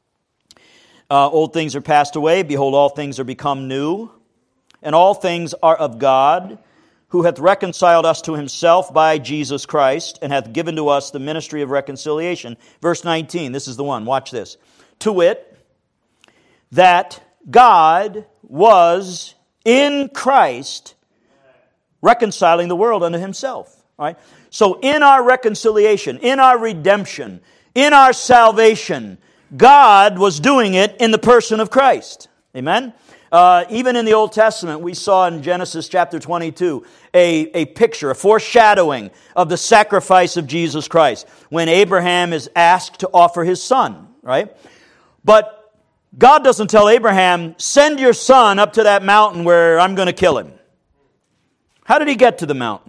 Uh, old things are passed away; behold, all things are become new. And all things are of God, who hath reconciled us to himself by Jesus Christ, and hath given to us the ministry of reconciliation." Verse nineteen. This is the one. Watch this. "To wit, that God was in Christ, reconciling the world unto himself." All right? So in our reconciliation, in our redemption, in our salvation, God was doing it in the person of Christ. Amen? Uh, even in the Old Testament, we saw in Genesis chapter twenty-two a, a picture, a foreshadowing of the sacrifice of Jesus Christ when Abraham is asked to offer his son, right? But God doesn't tell Abraham, send your son up to that mountain where I'm going to kill him. How did he get to the mountain?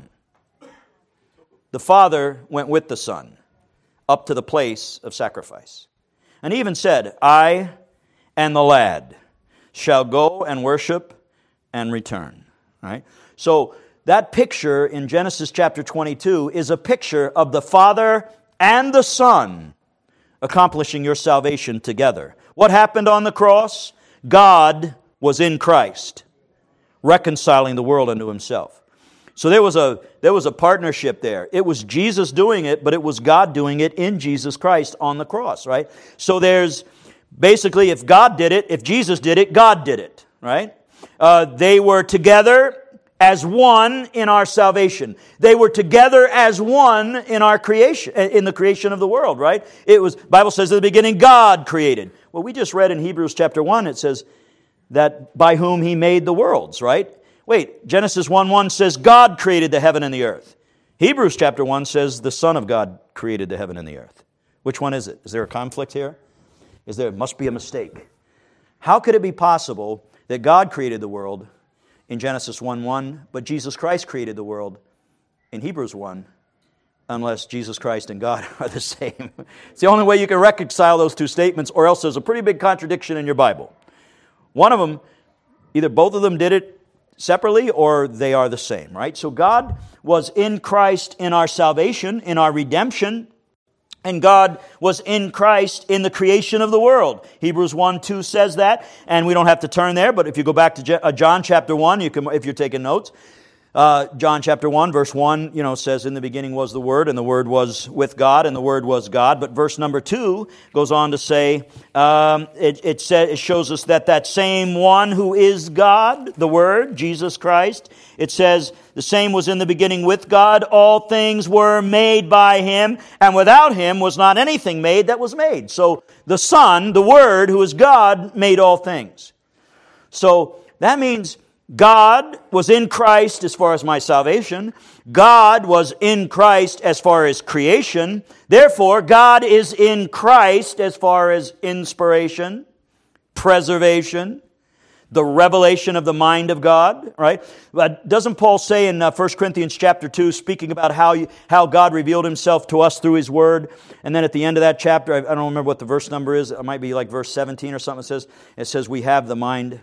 The father went with the son up to the place of sacrifice. And he even said, I and the lad shall go and worship and return. Right? So that picture in Genesis chapter twenty-two is a picture of the Father and the Son accomplishing your salvation together. What happened on the cross? God was in Christ, reconciling the world unto himself. So there was a there was a partnership there. It was Jesus doing it, but it was God doing it in Jesus Christ on the cross, right? So there's basically, if God did it, if Jesus did it, God did it, right? Uh, they were together as one in our salvation. They were together as one in our creation, in the creation of the world, right? It was, Bible says at the beginning, God created. Well, we just read in Hebrews chapter one, it says that by whom He made the worlds, right? Wait, Genesis one one says God created the heaven and the earth. Hebrews chapter one says the Son of God created the heaven and the earth. Which one is it? Is there a conflict here? Is there, must be a mistake. How could it be possible that God created the world in Genesis one one, but Jesus Christ created the world in Hebrews one, unless Jesus Christ and God are the same? It's the only way you can reconcile those two statements, or else there's a pretty big contradiction in your Bible. One of them, either both of them did it separately, or they are the same, right? So God was in Christ in our salvation, in our redemption, and God was in Christ in the creation of the world. Hebrews one two says that, and we don't have to turn there, but if you go back to John chapter one, you can, if you're taking notes, uh, John chapter one, verse one, you know, says, in the beginning was the Word, and the Word was with God, and the Word was God. But verse number two goes on to say, um, it, it, says, it shows us that that same one who is God, the Word, Jesus Christ, it says, the same was in the beginning with God. All things were made by Him, and without Him was not anything made that was made. So the Son, the Word, who is God, made all things. So that means God was in Christ as far as my salvation. God was in Christ as far as creation. Therefore, God is in Christ as far as inspiration, preservation, the revelation of the mind of God, right? But doesn't Paul say in uh, First Corinthians chapter two, speaking about how you, how God revealed Himself to us through His Word, and then at the end of that chapter, I, I don't remember what the verse number is, it might be like verse seventeen or something, it says, it says we have the mind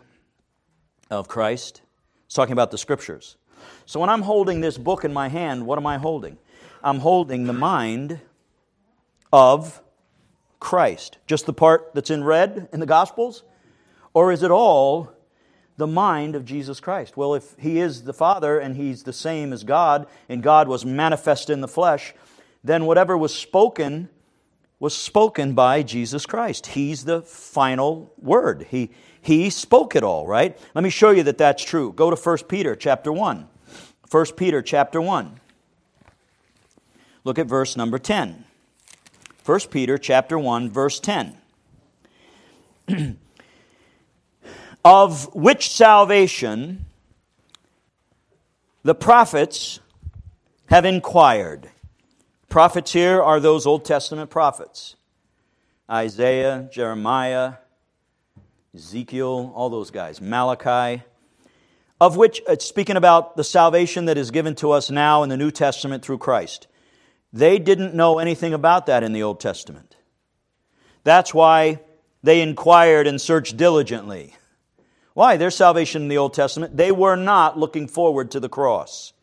of Christ. It's talking about the Scriptures. So when I'm holding this book in my hand, what am I holding? I'm holding the mind of Christ. Just the part that's in red in the Gospels? Or is it all the mind of Jesus Christ? Well, if He is the Father and He's the same as God, and God was manifest in the flesh, then whatever was spoken was spoken by Jesus Christ. He's the final word. He, he spoke it all, right? Let me show you that that's true. Go to First Peter chapter one. First Peter chapter one. Look at verse number ten. First Peter chapter one, verse ten. Of which salvation the prophets have inquired. Prophets here are those Old Testament prophets. Isaiah, Jeremiah, Ezekiel, all those guys. Malachi. Of which, it's speaking about the salvation that is given to us now in the New Testament through Christ. They didn't know anything about that in the Old Testament. That's why they inquired and searched diligently. Why? Their salvation in the Old Testament, they were not looking forward to the cross,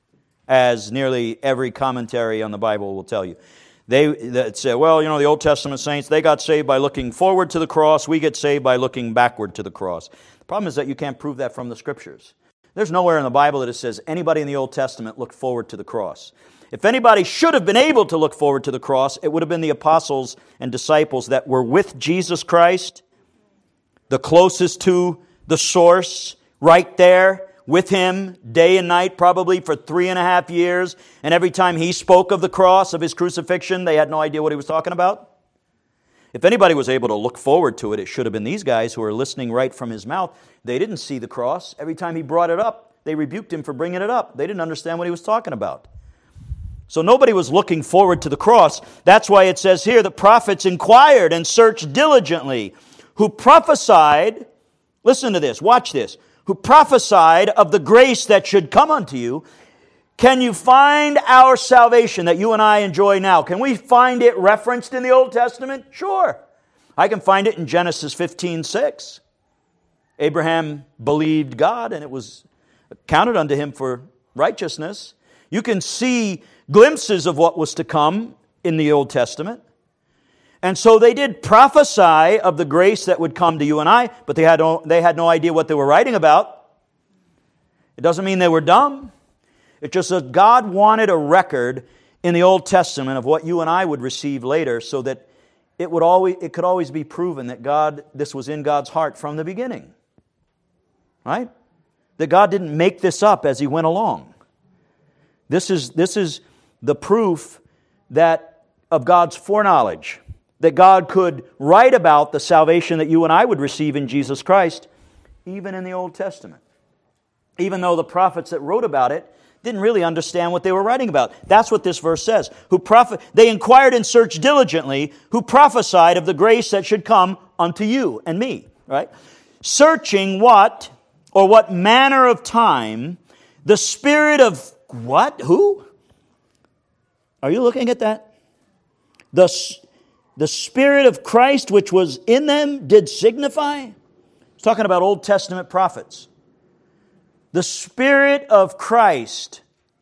as nearly every commentary on the Bible will tell you. They that say, well, you know, the Old Testament saints, they got saved by looking forward to the cross. We get saved by looking backward to the cross. The problem is that you can't prove that from the Scriptures. There's nowhere in the Bible that it says anybody in the Old Testament looked forward to the cross. If anybody should have been able to look forward to the cross, it would have been the apostles and disciples that were with Jesus Christ, the closest to the source, right there with Him day and night, probably for three and a half years. And every time He spoke of the cross, of His crucifixion, they had no idea what He was talking about. If anybody was able to look forward to it, it should have been these guys who were listening right from His mouth. They didn't see the cross. Every time He brought it up, they rebuked Him for bringing it up. They didn't understand what He was talking about. So nobody was looking forward to the cross. That's why it says here, the prophets inquired and searched diligently, who prophesied, listen to this, watch this, who prophesied of the grace that should come unto you. Can you find our salvation that you and I enjoy now? Can we find it referenced in the Old Testament? Sure. I can find it in Genesis fifteen six. Abraham believed God and it was counted unto him for righteousness. You can see glimpses of what was to come in the Old Testament. And so they did prophesy of the grace that would come to you and I, but they had no, they had no idea what they were writing about. It doesn't mean they were dumb. It's just that God wanted a record in the Old Testament of what you and I would receive later, so that it would always it could always be proven that God this was in God's heart from the beginning. Right? That God didn't make this up as He went along. This is, this is the proof that of God's foreknowledge. That God could write about the salvation that you and I would receive in Jesus Christ, even in the Old Testament. Even though the prophets that wrote about it didn't really understand what they were writing about. That's what this verse says. Who prophet- They inquired and searched diligently, who prophesied of the grace that should come unto you and me. Right? Searching what, or what manner of time, the Spirit of what? Who? Are you looking at that? The, the Spirit of Christ which was in them did signify. It's talking about Old Testament prophets. The Spirit of Christ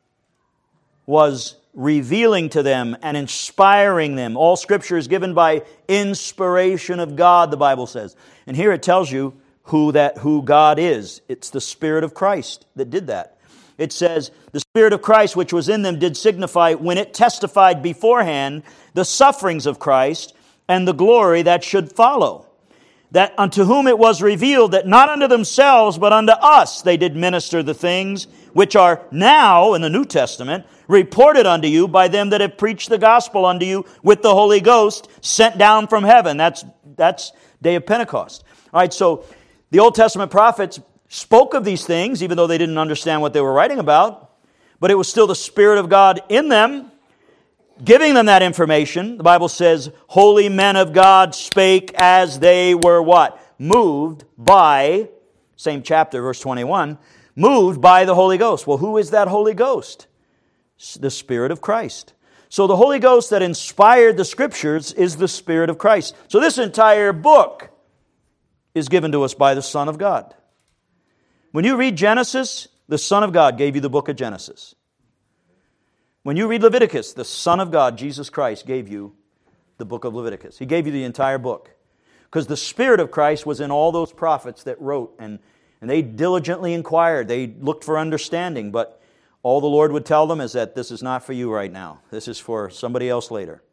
was revealing to them and inspiring them. All Scripture is given by inspiration of God, the Bible says. And here it tells you who that who God is. It's the Spirit of Christ that did that. It says, the Spirit of Christ which was in them did signify when it testified beforehand the sufferings of Christ and the glory that should follow. That unto whom it was revealed that not unto themselves but unto us they did minister the things which are now in the New Testament reported unto you by them that have preached the gospel unto you with the Holy Ghost sent down from heaven. That's, that's day of Pentecost. All right, so the Old Testament prophets spoke of these things, even though they didn't understand what they were writing about, but it was still the Spirit of God in them, giving them that information. The Bible says, holy men of God spake as they were what? Moved by, same chapter, verse twenty-one, moved by the Holy Ghost. Well, who is that Holy Ghost? The Spirit of Christ. So the Holy Ghost that inspired the Scriptures is the Spirit of Christ. So this entire book is given to us by the Son of God. When you read Genesis, the Son of God gave you the book of Genesis. When you read Leviticus, the Son of God, Jesus Christ, gave you the book of Leviticus. He gave you the entire book. Because the Spirit of Christ was in all those prophets that wrote, and, and they diligently inquired. They looked for understanding, but all the Lord would tell them is that this is not for you right now. This is for somebody else later.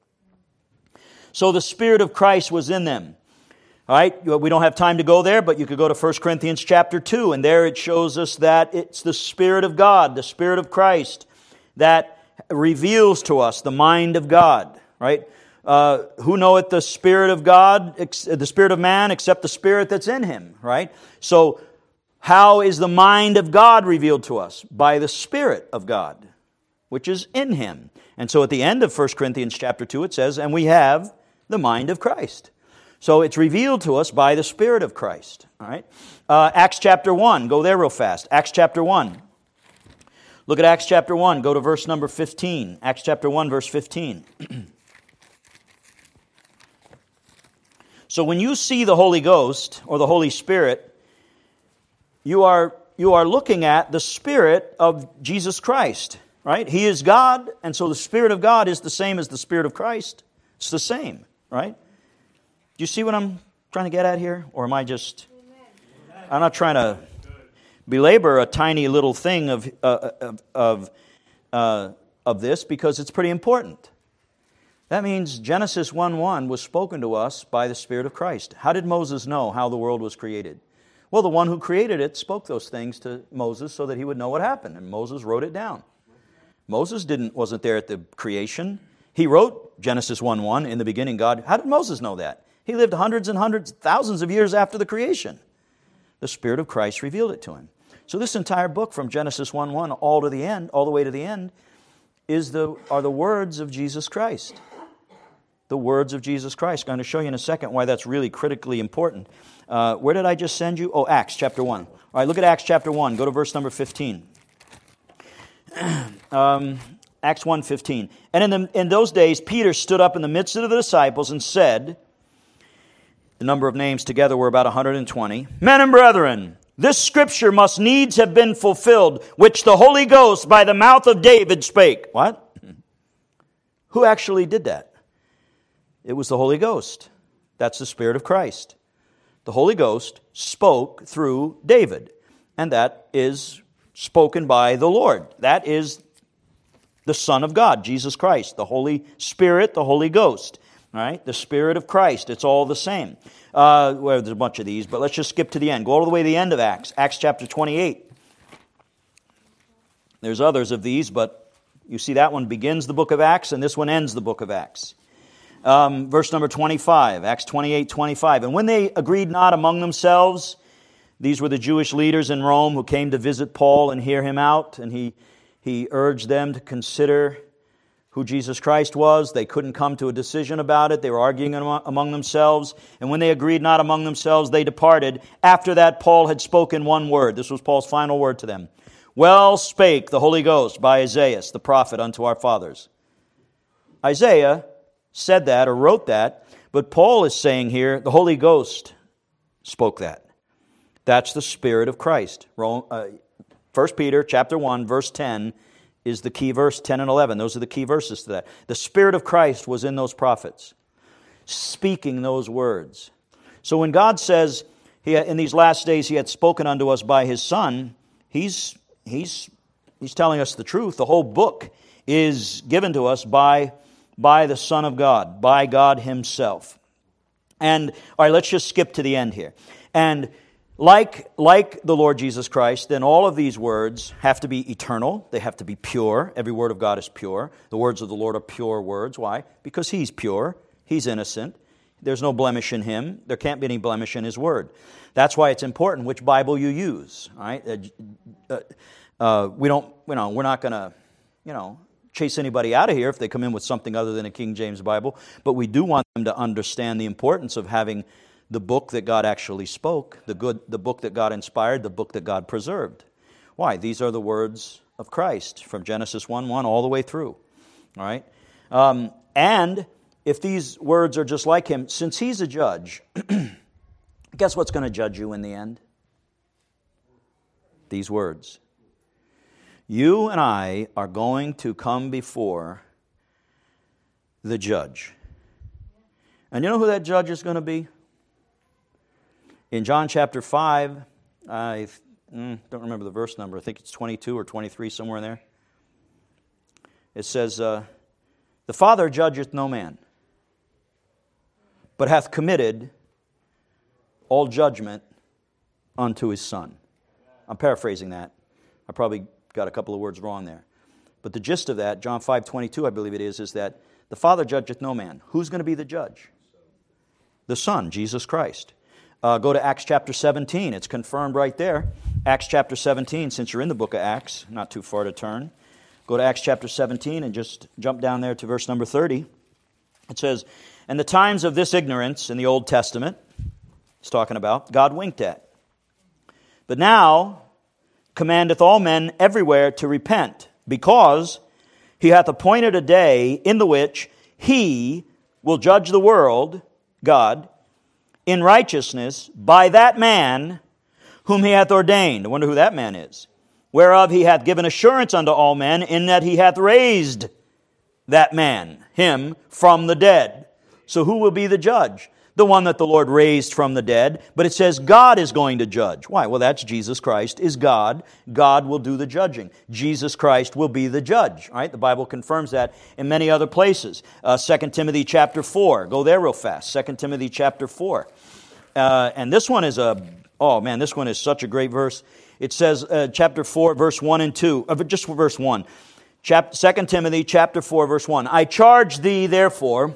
So the Spirit of Christ was in them. All right, we don't have time to go there, but you could go to First Corinthians chapter two, and there it shows us that it's the Spirit of God, the Spirit of Christ, that reveals to us the mind of God, right? Uh, who knoweth the Spirit of God, the Spirit of man, except the Spirit that's in him, right? So, how is the mind of God revealed to us? By the Spirit of God, which is in him. And so at the end of First Corinthians chapter two, it says, and we have the mind of Christ. So it's revealed to us by the Spirit of Christ. All right. Uh, Acts chapter one. Go there real fast. Acts chapter one. Look at Acts chapter one. Go to verse number fifteen. Acts chapter one, verse fifteen. So when you see the Holy Ghost or the Holy Spirit, you are, you are looking at the Spirit of Jesus Christ. Right? He is God, and so the Spirit of God is the same as the Spirit of Christ. It's the same. Right? Do you see what I'm trying to get at here? Or am I just... I'm not trying to belabor a tiny little thing of uh, of of, uh, of this because it's pretty important. That means Genesis one one was spoken to us by the Spirit of Christ. How did Moses know how the world was created? Well, the one who created it spoke those things to Moses so that he would know what happened, and Moses wrote it down. Moses didn't wasn't there at the creation. He wrote Genesis one one, in the beginning God. How did Moses know that? He lived hundreds and hundreds, thousands of years after the creation. The Spirit of Christ revealed it to him. So this entire book from Genesis one one all to the end, all the way to the end, is the are the words of Jesus Christ. The words of Jesus Christ. I'm going to show you in a second why that's really critically important. Uh, where did I just send you? Oh, Acts chapter one. All right, look at Acts chapter one. Go to verse number fifteen. um, Acts one fifteen. And in, the, in those days, Peter stood up in the midst of the disciples and said... The number of names together were about one hundred twenty. Men and brethren, this scripture must needs have been fulfilled, which the Holy Ghost by the mouth of David spake. What? Who actually did that? It was the Holy Ghost. That's the Spirit of Christ. The Holy Ghost spoke through David. And that is spoken by the Lord. That is the Son of God, Jesus Christ. The Holy Spirit, the Holy Ghost. All right, the Spirit of Christ, it's all the same. Uh, well, there's a bunch of these, but let's just skip to the end. Go all the way to the end of Acts, Acts chapter twenty-eight. There's others of these, but you see that one begins the book of Acts, and this one ends the book of Acts. Um, verse number twenty-five, Acts twenty-eight, twenty-five. And when they agreed not among themselves, these were the Jewish leaders in Rome who came to visit Paul and hear him out, and he, he urged them to consider who Jesus Christ was. They couldn't come to a decision about it. They were arguing among themselves. And when they agreed not among themselves, they departed. After that, Paul had spoken one word. This was Paul's final word to them. Well spake the Holy Ghost by Isaiah, the prophet, unto our fathers. Isaiah said that or wrote that, but Paul is saying here, the Holy Ghost spoke that. That's the Spirit of Christ. First Peter chapter one, verse ten is the key verse, ten and eleven. Those are the key verses to that. The Spirit of Christ was in those prophets, speaking those words. So when God says, he, in these last days He had spoken unto us by His Son, He's, he's, he's telling us the truth. The whole book is given to us by, by the Son of God, by God Himself. And, all right, let's just skip to the end here. And Like, like the Lord Jesus Christ, then all of these words have to be eternal. They have to be pure. Every word of God is pure. The words of the Lord are pure words. Why? Because He's pure. He's innocent. There's no blemish in Him. There can't be any blemish in His Word. That's why it's important which Bible you use. All right? Uh, uh, we don't, you know, we're not going to, you know, chase anybody out of here if they come in with something other than a King James Bible. But we do want them to understand the importance of having the book that God actually spoke, the good, the book that God inspired, the book that God preserved. Why? These are the words of Christ from Genesis one one all the way through. All right? Um, and if these words are just like Him, since He's a judge, guess what's going to judge you in the end? These words. You and I are going to come before the judge. And you know who that judge is going to be? In John chapter five, I mm, don't remember the verse number. I think it's twenty-two or twenty-three, somewhere in there. It says, uh, the Father judgeth no man, but hath committed all judgment unto His Son. I'm paraphrasing that. I probably got a couple of words wrong there. But the gist of that, John five twenty-two, I believe it is, is that the Father judgeth no man. Who's going to be the judge? The Son, Jesus Christ. Uh, go to Acts chapter seventeen. It's confirmed right there. Acts chapter seventeen, since you're in the book of Acts, not too far to turn. Go to Acts chapter seventeen and just jump down there to verse number thirty. It says, and the times of this ignorance in the Old Testament, it's talking about, God winked at. But now commandeth all men everywhere to repent, because He hath appointed a day in the which He will judge the world, God, in righteousness by that man whom He hath ordained. I wonder who that man is. Whereof He hath given assurance unto all men, in that He hath raised that man, him, from the dead. So who will be the judge? The one that the Lord raised from the dead. But it says God is going to judge. Why? Well, that's Jesus Christ is God. God will do the judging. Jesus Christ will be the judge. All right? The Bible confirms that in many other places. Uh, Second Timothy chapter four. Go there real fast. Second Timothy chapter four. Uh, and this one is a, oh man, this one is such a great verse. It says, uh, chapter four, verse one and two. Uh, just verse one. Chap- Second Timothy chapter four, verse one. I charge thee, therefore...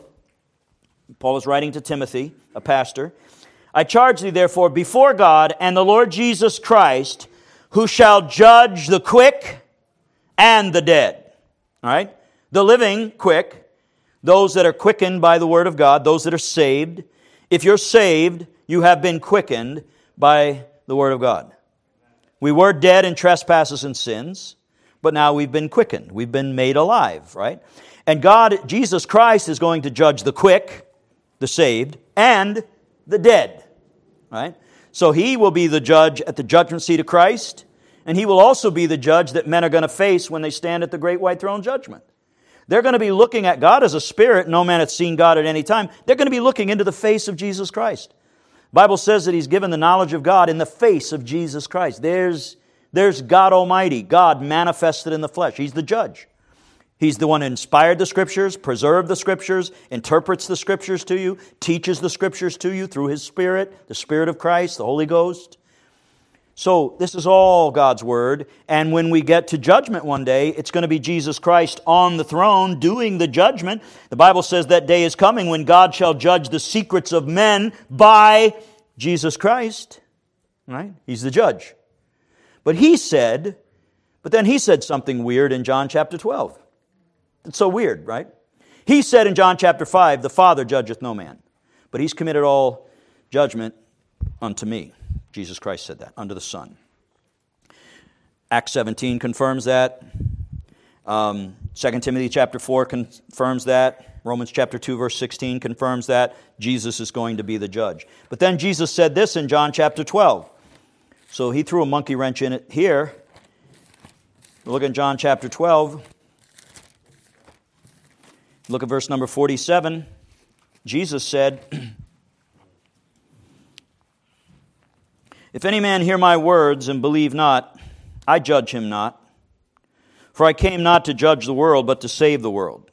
Paul is writing to Timothy, a pastor. I charge thee therefore before God and the Lord Jesus Christ, who shall judge the quick and the dead. All right? The living quick, those that are quickened by the word of God, those that are saved. If you're saved, you have been quickened by the word of God. We were dead in trespasses and sins, but now we've been quickened. We've been made alive, right? And God, Jesus Christ, is going to judge the quick, the saved, and the dead, right? So He will be the judge at the judgment seat of Christ, and He will also be the judge that men are going to face when they stand at the great white throne judgment. They're going to be looking at God as a spirit. No man hath seen God at any time. They're going to be looking into the face of Jesus Christ. The Bible says that He's given the knowledge of God in the face of Jesus Christ. There's, there's God Almighty, God manifested in the flesh. He's the judge. He's the one who inspired the Scriptures, preserved the Scriptures, interprets the Scriptures to you, teaches the Scriptures to you through His Spirit, the Spirit of Christ, the Holy Ghost. So this is all God's Word, and when we get to judgment one day, it's going to be Jesus Christ on the throne doing the judgment. The Bible says that day is coming when God shall judge the secrets of men by Jesus Christ. Right? He's the judge. But he said, but then he said something weird in John chapter twelve. It's so weird, right? He said in John chapter five, the Father judgeth no man, but he's committed all judgment unto me. Jesus Christ said that, under the Son. Acts seventeen confirms that. Um, Second Timothy chapter four confirms that. Romans chapter two verse sixteen confirms that. Jesus is going to be the judge. But then Jesus said this in John chapter twelve. So he threw a monkey wrench in it here. Look at John chapter twelve. Look at verse number forty-seven. Jesus said, if any man hear my words and believe not, I judge him not. For I came not to judge the world, but to save the world.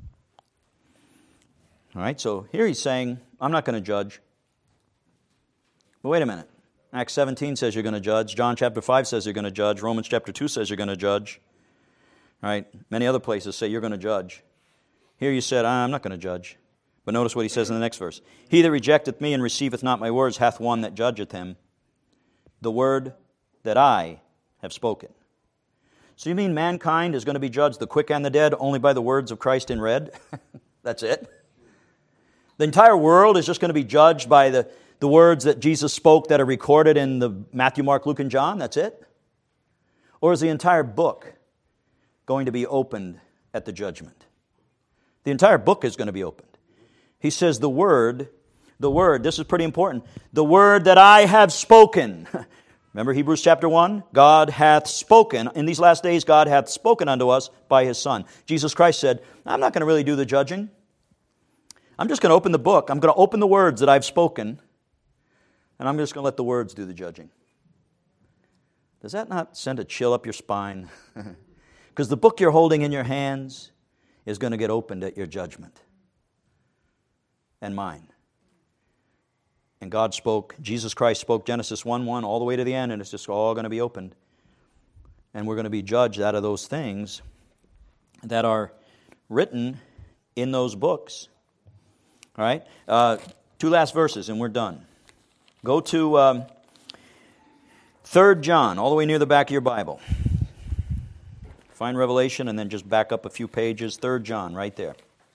All right, so here he's saying, I'm not going to judge. But wait a minute. Acts seventeen says you're going to judge. John chapter five says you're going to judge. Romans chapter two says you're going to judge. All right, many other places say you're going to judge. Here you said, I'm not going to judge. But notice what he says in the next verse. He that rejecteth me and receiveth not my words hath one that judgeth him. The word that I have spoken. So you mean mankind is going to be judged, the quick and the dead, only by the words of Christ in red? That's it? The entire world is just going to be judged by the, the words that Jesus spoke that are recorded in the Matthew, Mark, Luke, and John? That's it? Or is the entire book going to be opened at the judgment? The entire book is going to be opened. He says the word, the word, this is pretty important, the word that I have spoken. Remember Hebrews chapter one? God hath spoken. In these last days, God hath spoken unto us by His Son. Jesus Christ said, I'm not going to really do the judging. I'm just going to open the book. I'm going to open the words that I've spoken, and I'm just going to let the words do the judging. Does that not send a chill up your spine? Because the book you're holding in your hands is going to get opened at your judgment. And mine. And God spoke, Jesus Christ spoke Genesis one one all the way to the end, and it's just all going to be opened. And we're going to be judged out of those things that are written in those books. All right? Uh, two last verses, and we're done. Go to um, Third John, all the way near the back of your Bible. Find Revelation, and then just back up a few pages. Third John, right there.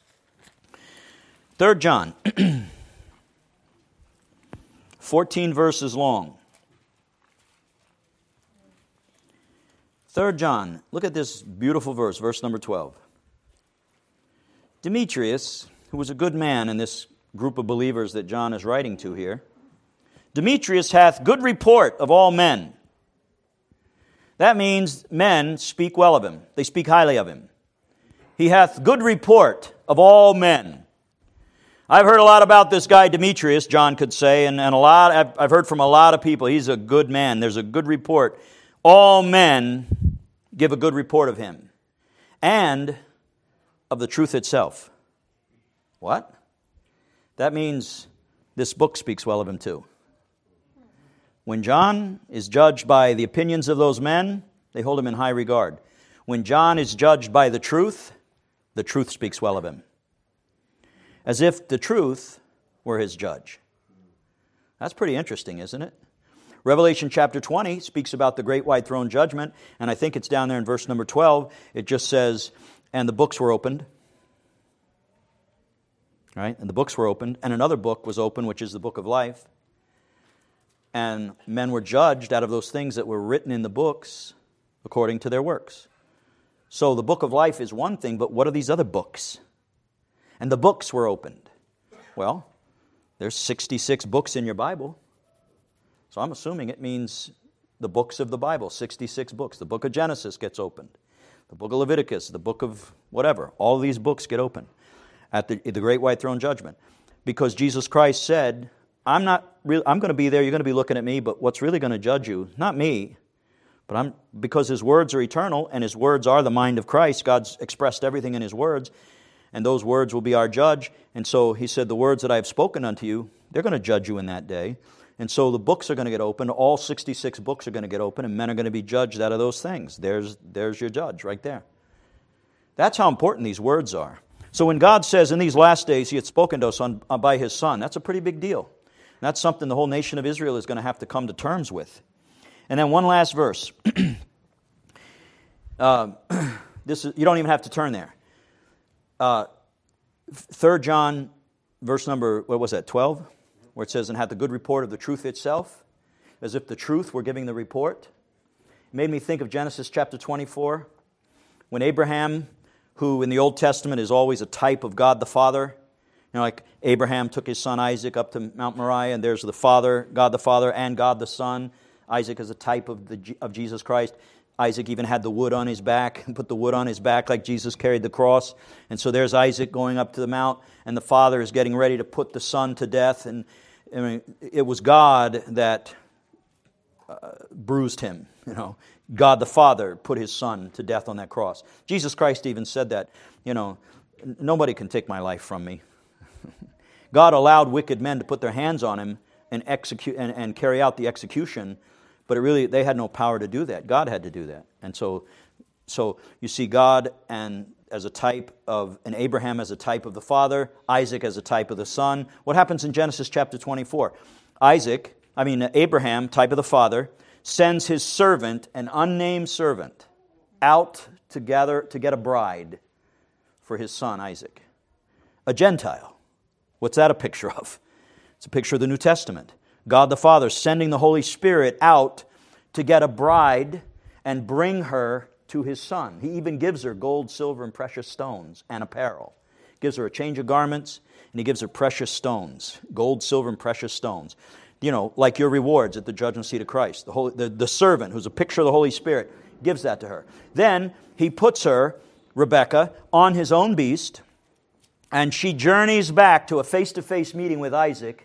Third John, fourteen verses long. Third John, look at this beautiful verse, verse number twelve. Demetrius, who was a good man in this group of believers that John is writing to here, Demetrius hath good report of all men. That means men speak well of him. They speak highly of him. He hath good report of all men. I've heard a lot about this guy Demetrius, John could say, and, and a lot. I've, I've heard from a lot of people. He's a good man. There's a good report. All men give a good report of him and of the truth itself. What? That means this book speaks well of him too. When John is judged by the opinions of those men, they hold him in high regard. When John is judged by the truth, the truth speaks well of him. As if the truth were his judge. That's pretty interesting, isn't it? Revelation chapter twenty speaks about the great white throne judgment, and I think it's down there in verse number twelve. It just says, and the books were opened. Right? And the books were opened, and another book was opened, which is the book of life. And men were judged out of those things that were written in the books according to their works. So the book of life is one thing, but what are these other books? And the books were opened. Well, there's sixty-six books in your Bible. So I'm assuming it means the books of the Bible, sixty-six books. The book of Genesis gets opened. The book of Leviticus, the book of whatever. All these books get opened at the, the great white throne judgment. Because Jesus Christ said, I'm not really, I'm going to be there, you're going to be looking at me, but what's really going to judge you, not me, but I'm because His words are eternal, and His words are the mind of Christ. God's expressed everything in His words. And those words will be our judge. And so He said, the words that I have spoken unto you, they're going to judge you in that day. And so the books are going to get opened. All sixty-six books are going to get opened, and men are going to be judged out of those things. There's, there's your judge right there. That's how important these words are. So when God says in these last days He had spoken to us on, on, by His Son, that's a pretty big deal. And that's something the whole nation of Israel is going to have to come to terms with. And then one last verse. uh, this is, you don't even have to turn there. Uh, Third John, verse number, what was that, twelve? Where it says, and had the good report of the truth itself, as if the truth were giving the report. It made me think of Genesis chapter twenty-four, when Abraham, who in the Old Testament is always a type of God the Father, you know, like Abraham took his son Isaac up to Mount Moriah, and there's the Father, God the Father, and God the Son. Isaac is a type of the of Jesus Christ. Isaac even had the wood on his back, and put the wood on his back like Jesus carried the cross. And so there's Isaac going up to the mount, and the father is getting ready to put the son to death. And I mean, it was God that uh, bruised him. You know, God the Father put His Son to death on that cross. Jesus Christ even said that. You know, nobody can take my life from me. God allowed wicked men to put their hands on Him and execute and, and carry out the execution. But it really, they had no power to do that. God had to do that. And so, so you see God and as a type of, and Abraham as a type of the father, Isaac as a type of the son. What happens in Genesis chapter twenty-four? Isaac, I mean Abraham, type of the father, sends his servant, an unnamed servant, out to gather, to get a bride for his son Isaac. A Gentile. What's that a picture of? It's a picture of the New Testament. God the Father sending the Holy Spirit out to get a bride and bring her to His Son. He even gives her gold, silver, and precious stones and apparel. Gives her a change of garments, and He gives her precious stones. Gold, silver, and precious stones. You know, like your rewards at the judgment seat of Christ. The, Holy, the, the servant, who's a picture of the Holy Spirit, gives that to her. Then He puts her, Rebekah, on His own beast, and she journeys back to a face-to-face meeting with Isaac,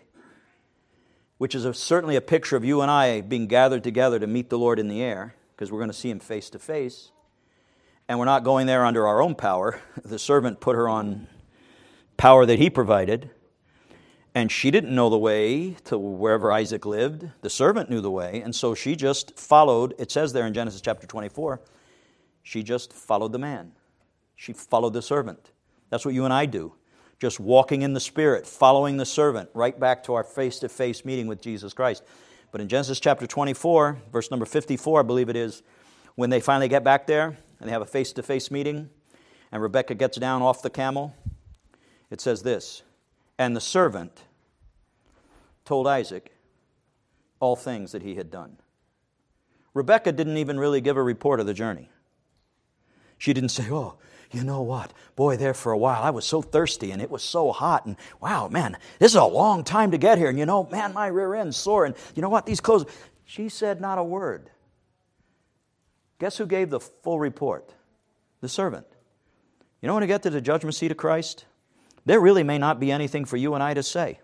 which is a, certainly a picture of you and I being gathered together to meet the Lord in the air, because we're going to see Him face to face. And we're not going there under our own power. The servant put her on power that he provided, and she didn't know the way to wherever Isaac lived. The servant knew the way, and so she just followed. It says there in Genesis chapter twenty-four, she just followed the man. She followed the servant. That's what you and I do. Just walking in the Spirit, following the servant, right back to our face-to-face meeting with Jesus Christ. But in Genesis chapter twenty-four, verse number fifty-four, I believe it is, when they finally get back there and they have a face-to-face meeting, and Rebekah gets down off the camel, it says this, and the servant told Isaac all things that he had done. Rebekah didn't even really give a report of the journey. She didn't say, oh, you know what? Boy, there for a while, I was so thirsty and it was so hot. And wow, man, this is a long time to get here. And you know, man, my rear end's sore. And you know what? These clothes. She said not a word. Guess who gave the full report? The servant. You know, when you get to the judgment seat of Christ, there really may not be anything for you and I to say.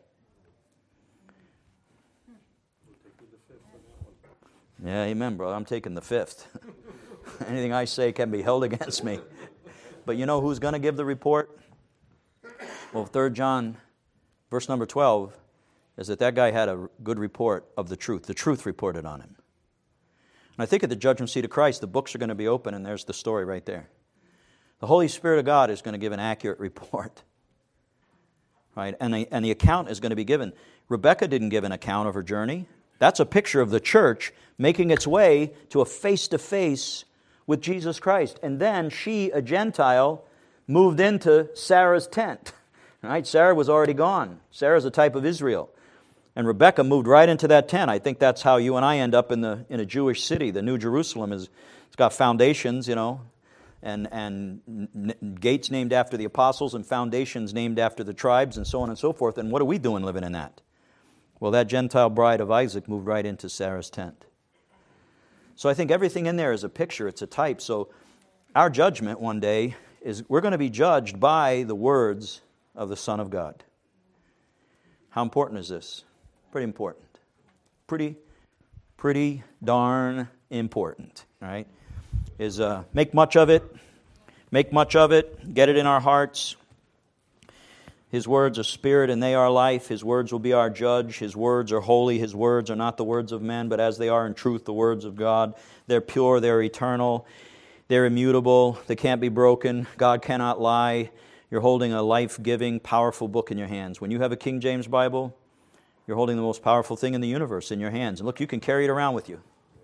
Yeah, amen, brother. I'm taking the fifth. Anything I say can be held against me. But you know who's going to give the report? Well, Third John, verse number twelve, is that that guy had a good report of the truth. The truth reported on him. And I think at the judgment seat of Christ, the books are going to be open, and there's the story right there. The Holy Spirit of God is going to give an accurate report. Right? And the, and the account is going to be given. Rebekah didn't give an account of her journey. That's a picture of the church making its way to a face-to-face with Jesus Christ. And then she, a Gentile, moved into Sarah's tent. Right? Sarah was already gone. Sarah's a type of Israel. And Rebekah moved right into that tent. I think that's how you and I end up in the in a Jewish city. The New Jerusalem is it's got foundations, you know, and and n- gates named after the apostles and foundations named after the tribes and so on and so forth. And what are we doing living in that? Well, that Gentile bride of Isaac moved right into Sarah's tent. So I think everything in there is a picture, it's a type. So our judgment one day is we're going to be judged by the words of the Son of God. How important is this? Pretty important. Pretty, pretty darn important, right? Is uh, make much of it, make much of it, get it in our hearts. His words are spirit and they are life. His words will be our judge. His words are holy. His words are not the words of men, but as they are in truth, the words of God. They're pure. They're eternal. They're immutable. They can't be broken. God cannot lie. You're holding a life-giving, powerful book in your hands. When you have a King James Bible, you're holding the most powerful thing in the universe in your hands. And look, you can carry it around with you.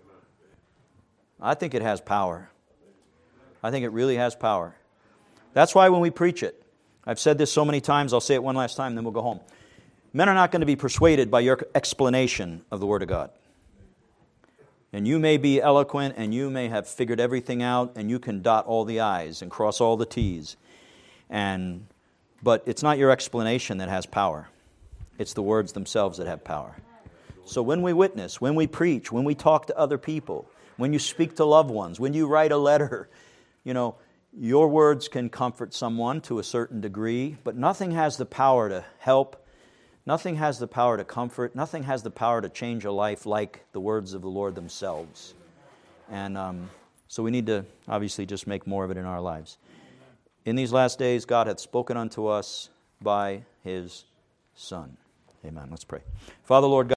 I think it has power. I think it really has power. That's why when we preach it, I've said this so many times, I'll say it one last time, then we'll go home. Men are not going to be persuaded by your explanation of the Word of God. And you may be eloquent, and you may have figured everything out, and you can dot all the I's and cross all the T's. And, but it's not your explanation that has power. It's the words themselves that have power. So when we witness, when we preach, when we talk to other people, when you speak to loved ones, when you write a letter, you know, your words can comfort someone to a certain degree, but nothing has the power to help. Nothing has the power to comfort. Nothing has the power to change a life like the words of the Lord themselves. And um, so we need to obviously just make more of it in our lives. In these last days, God hath spoken unto us by His Son. Amen. Let's pray. Father, Lord God,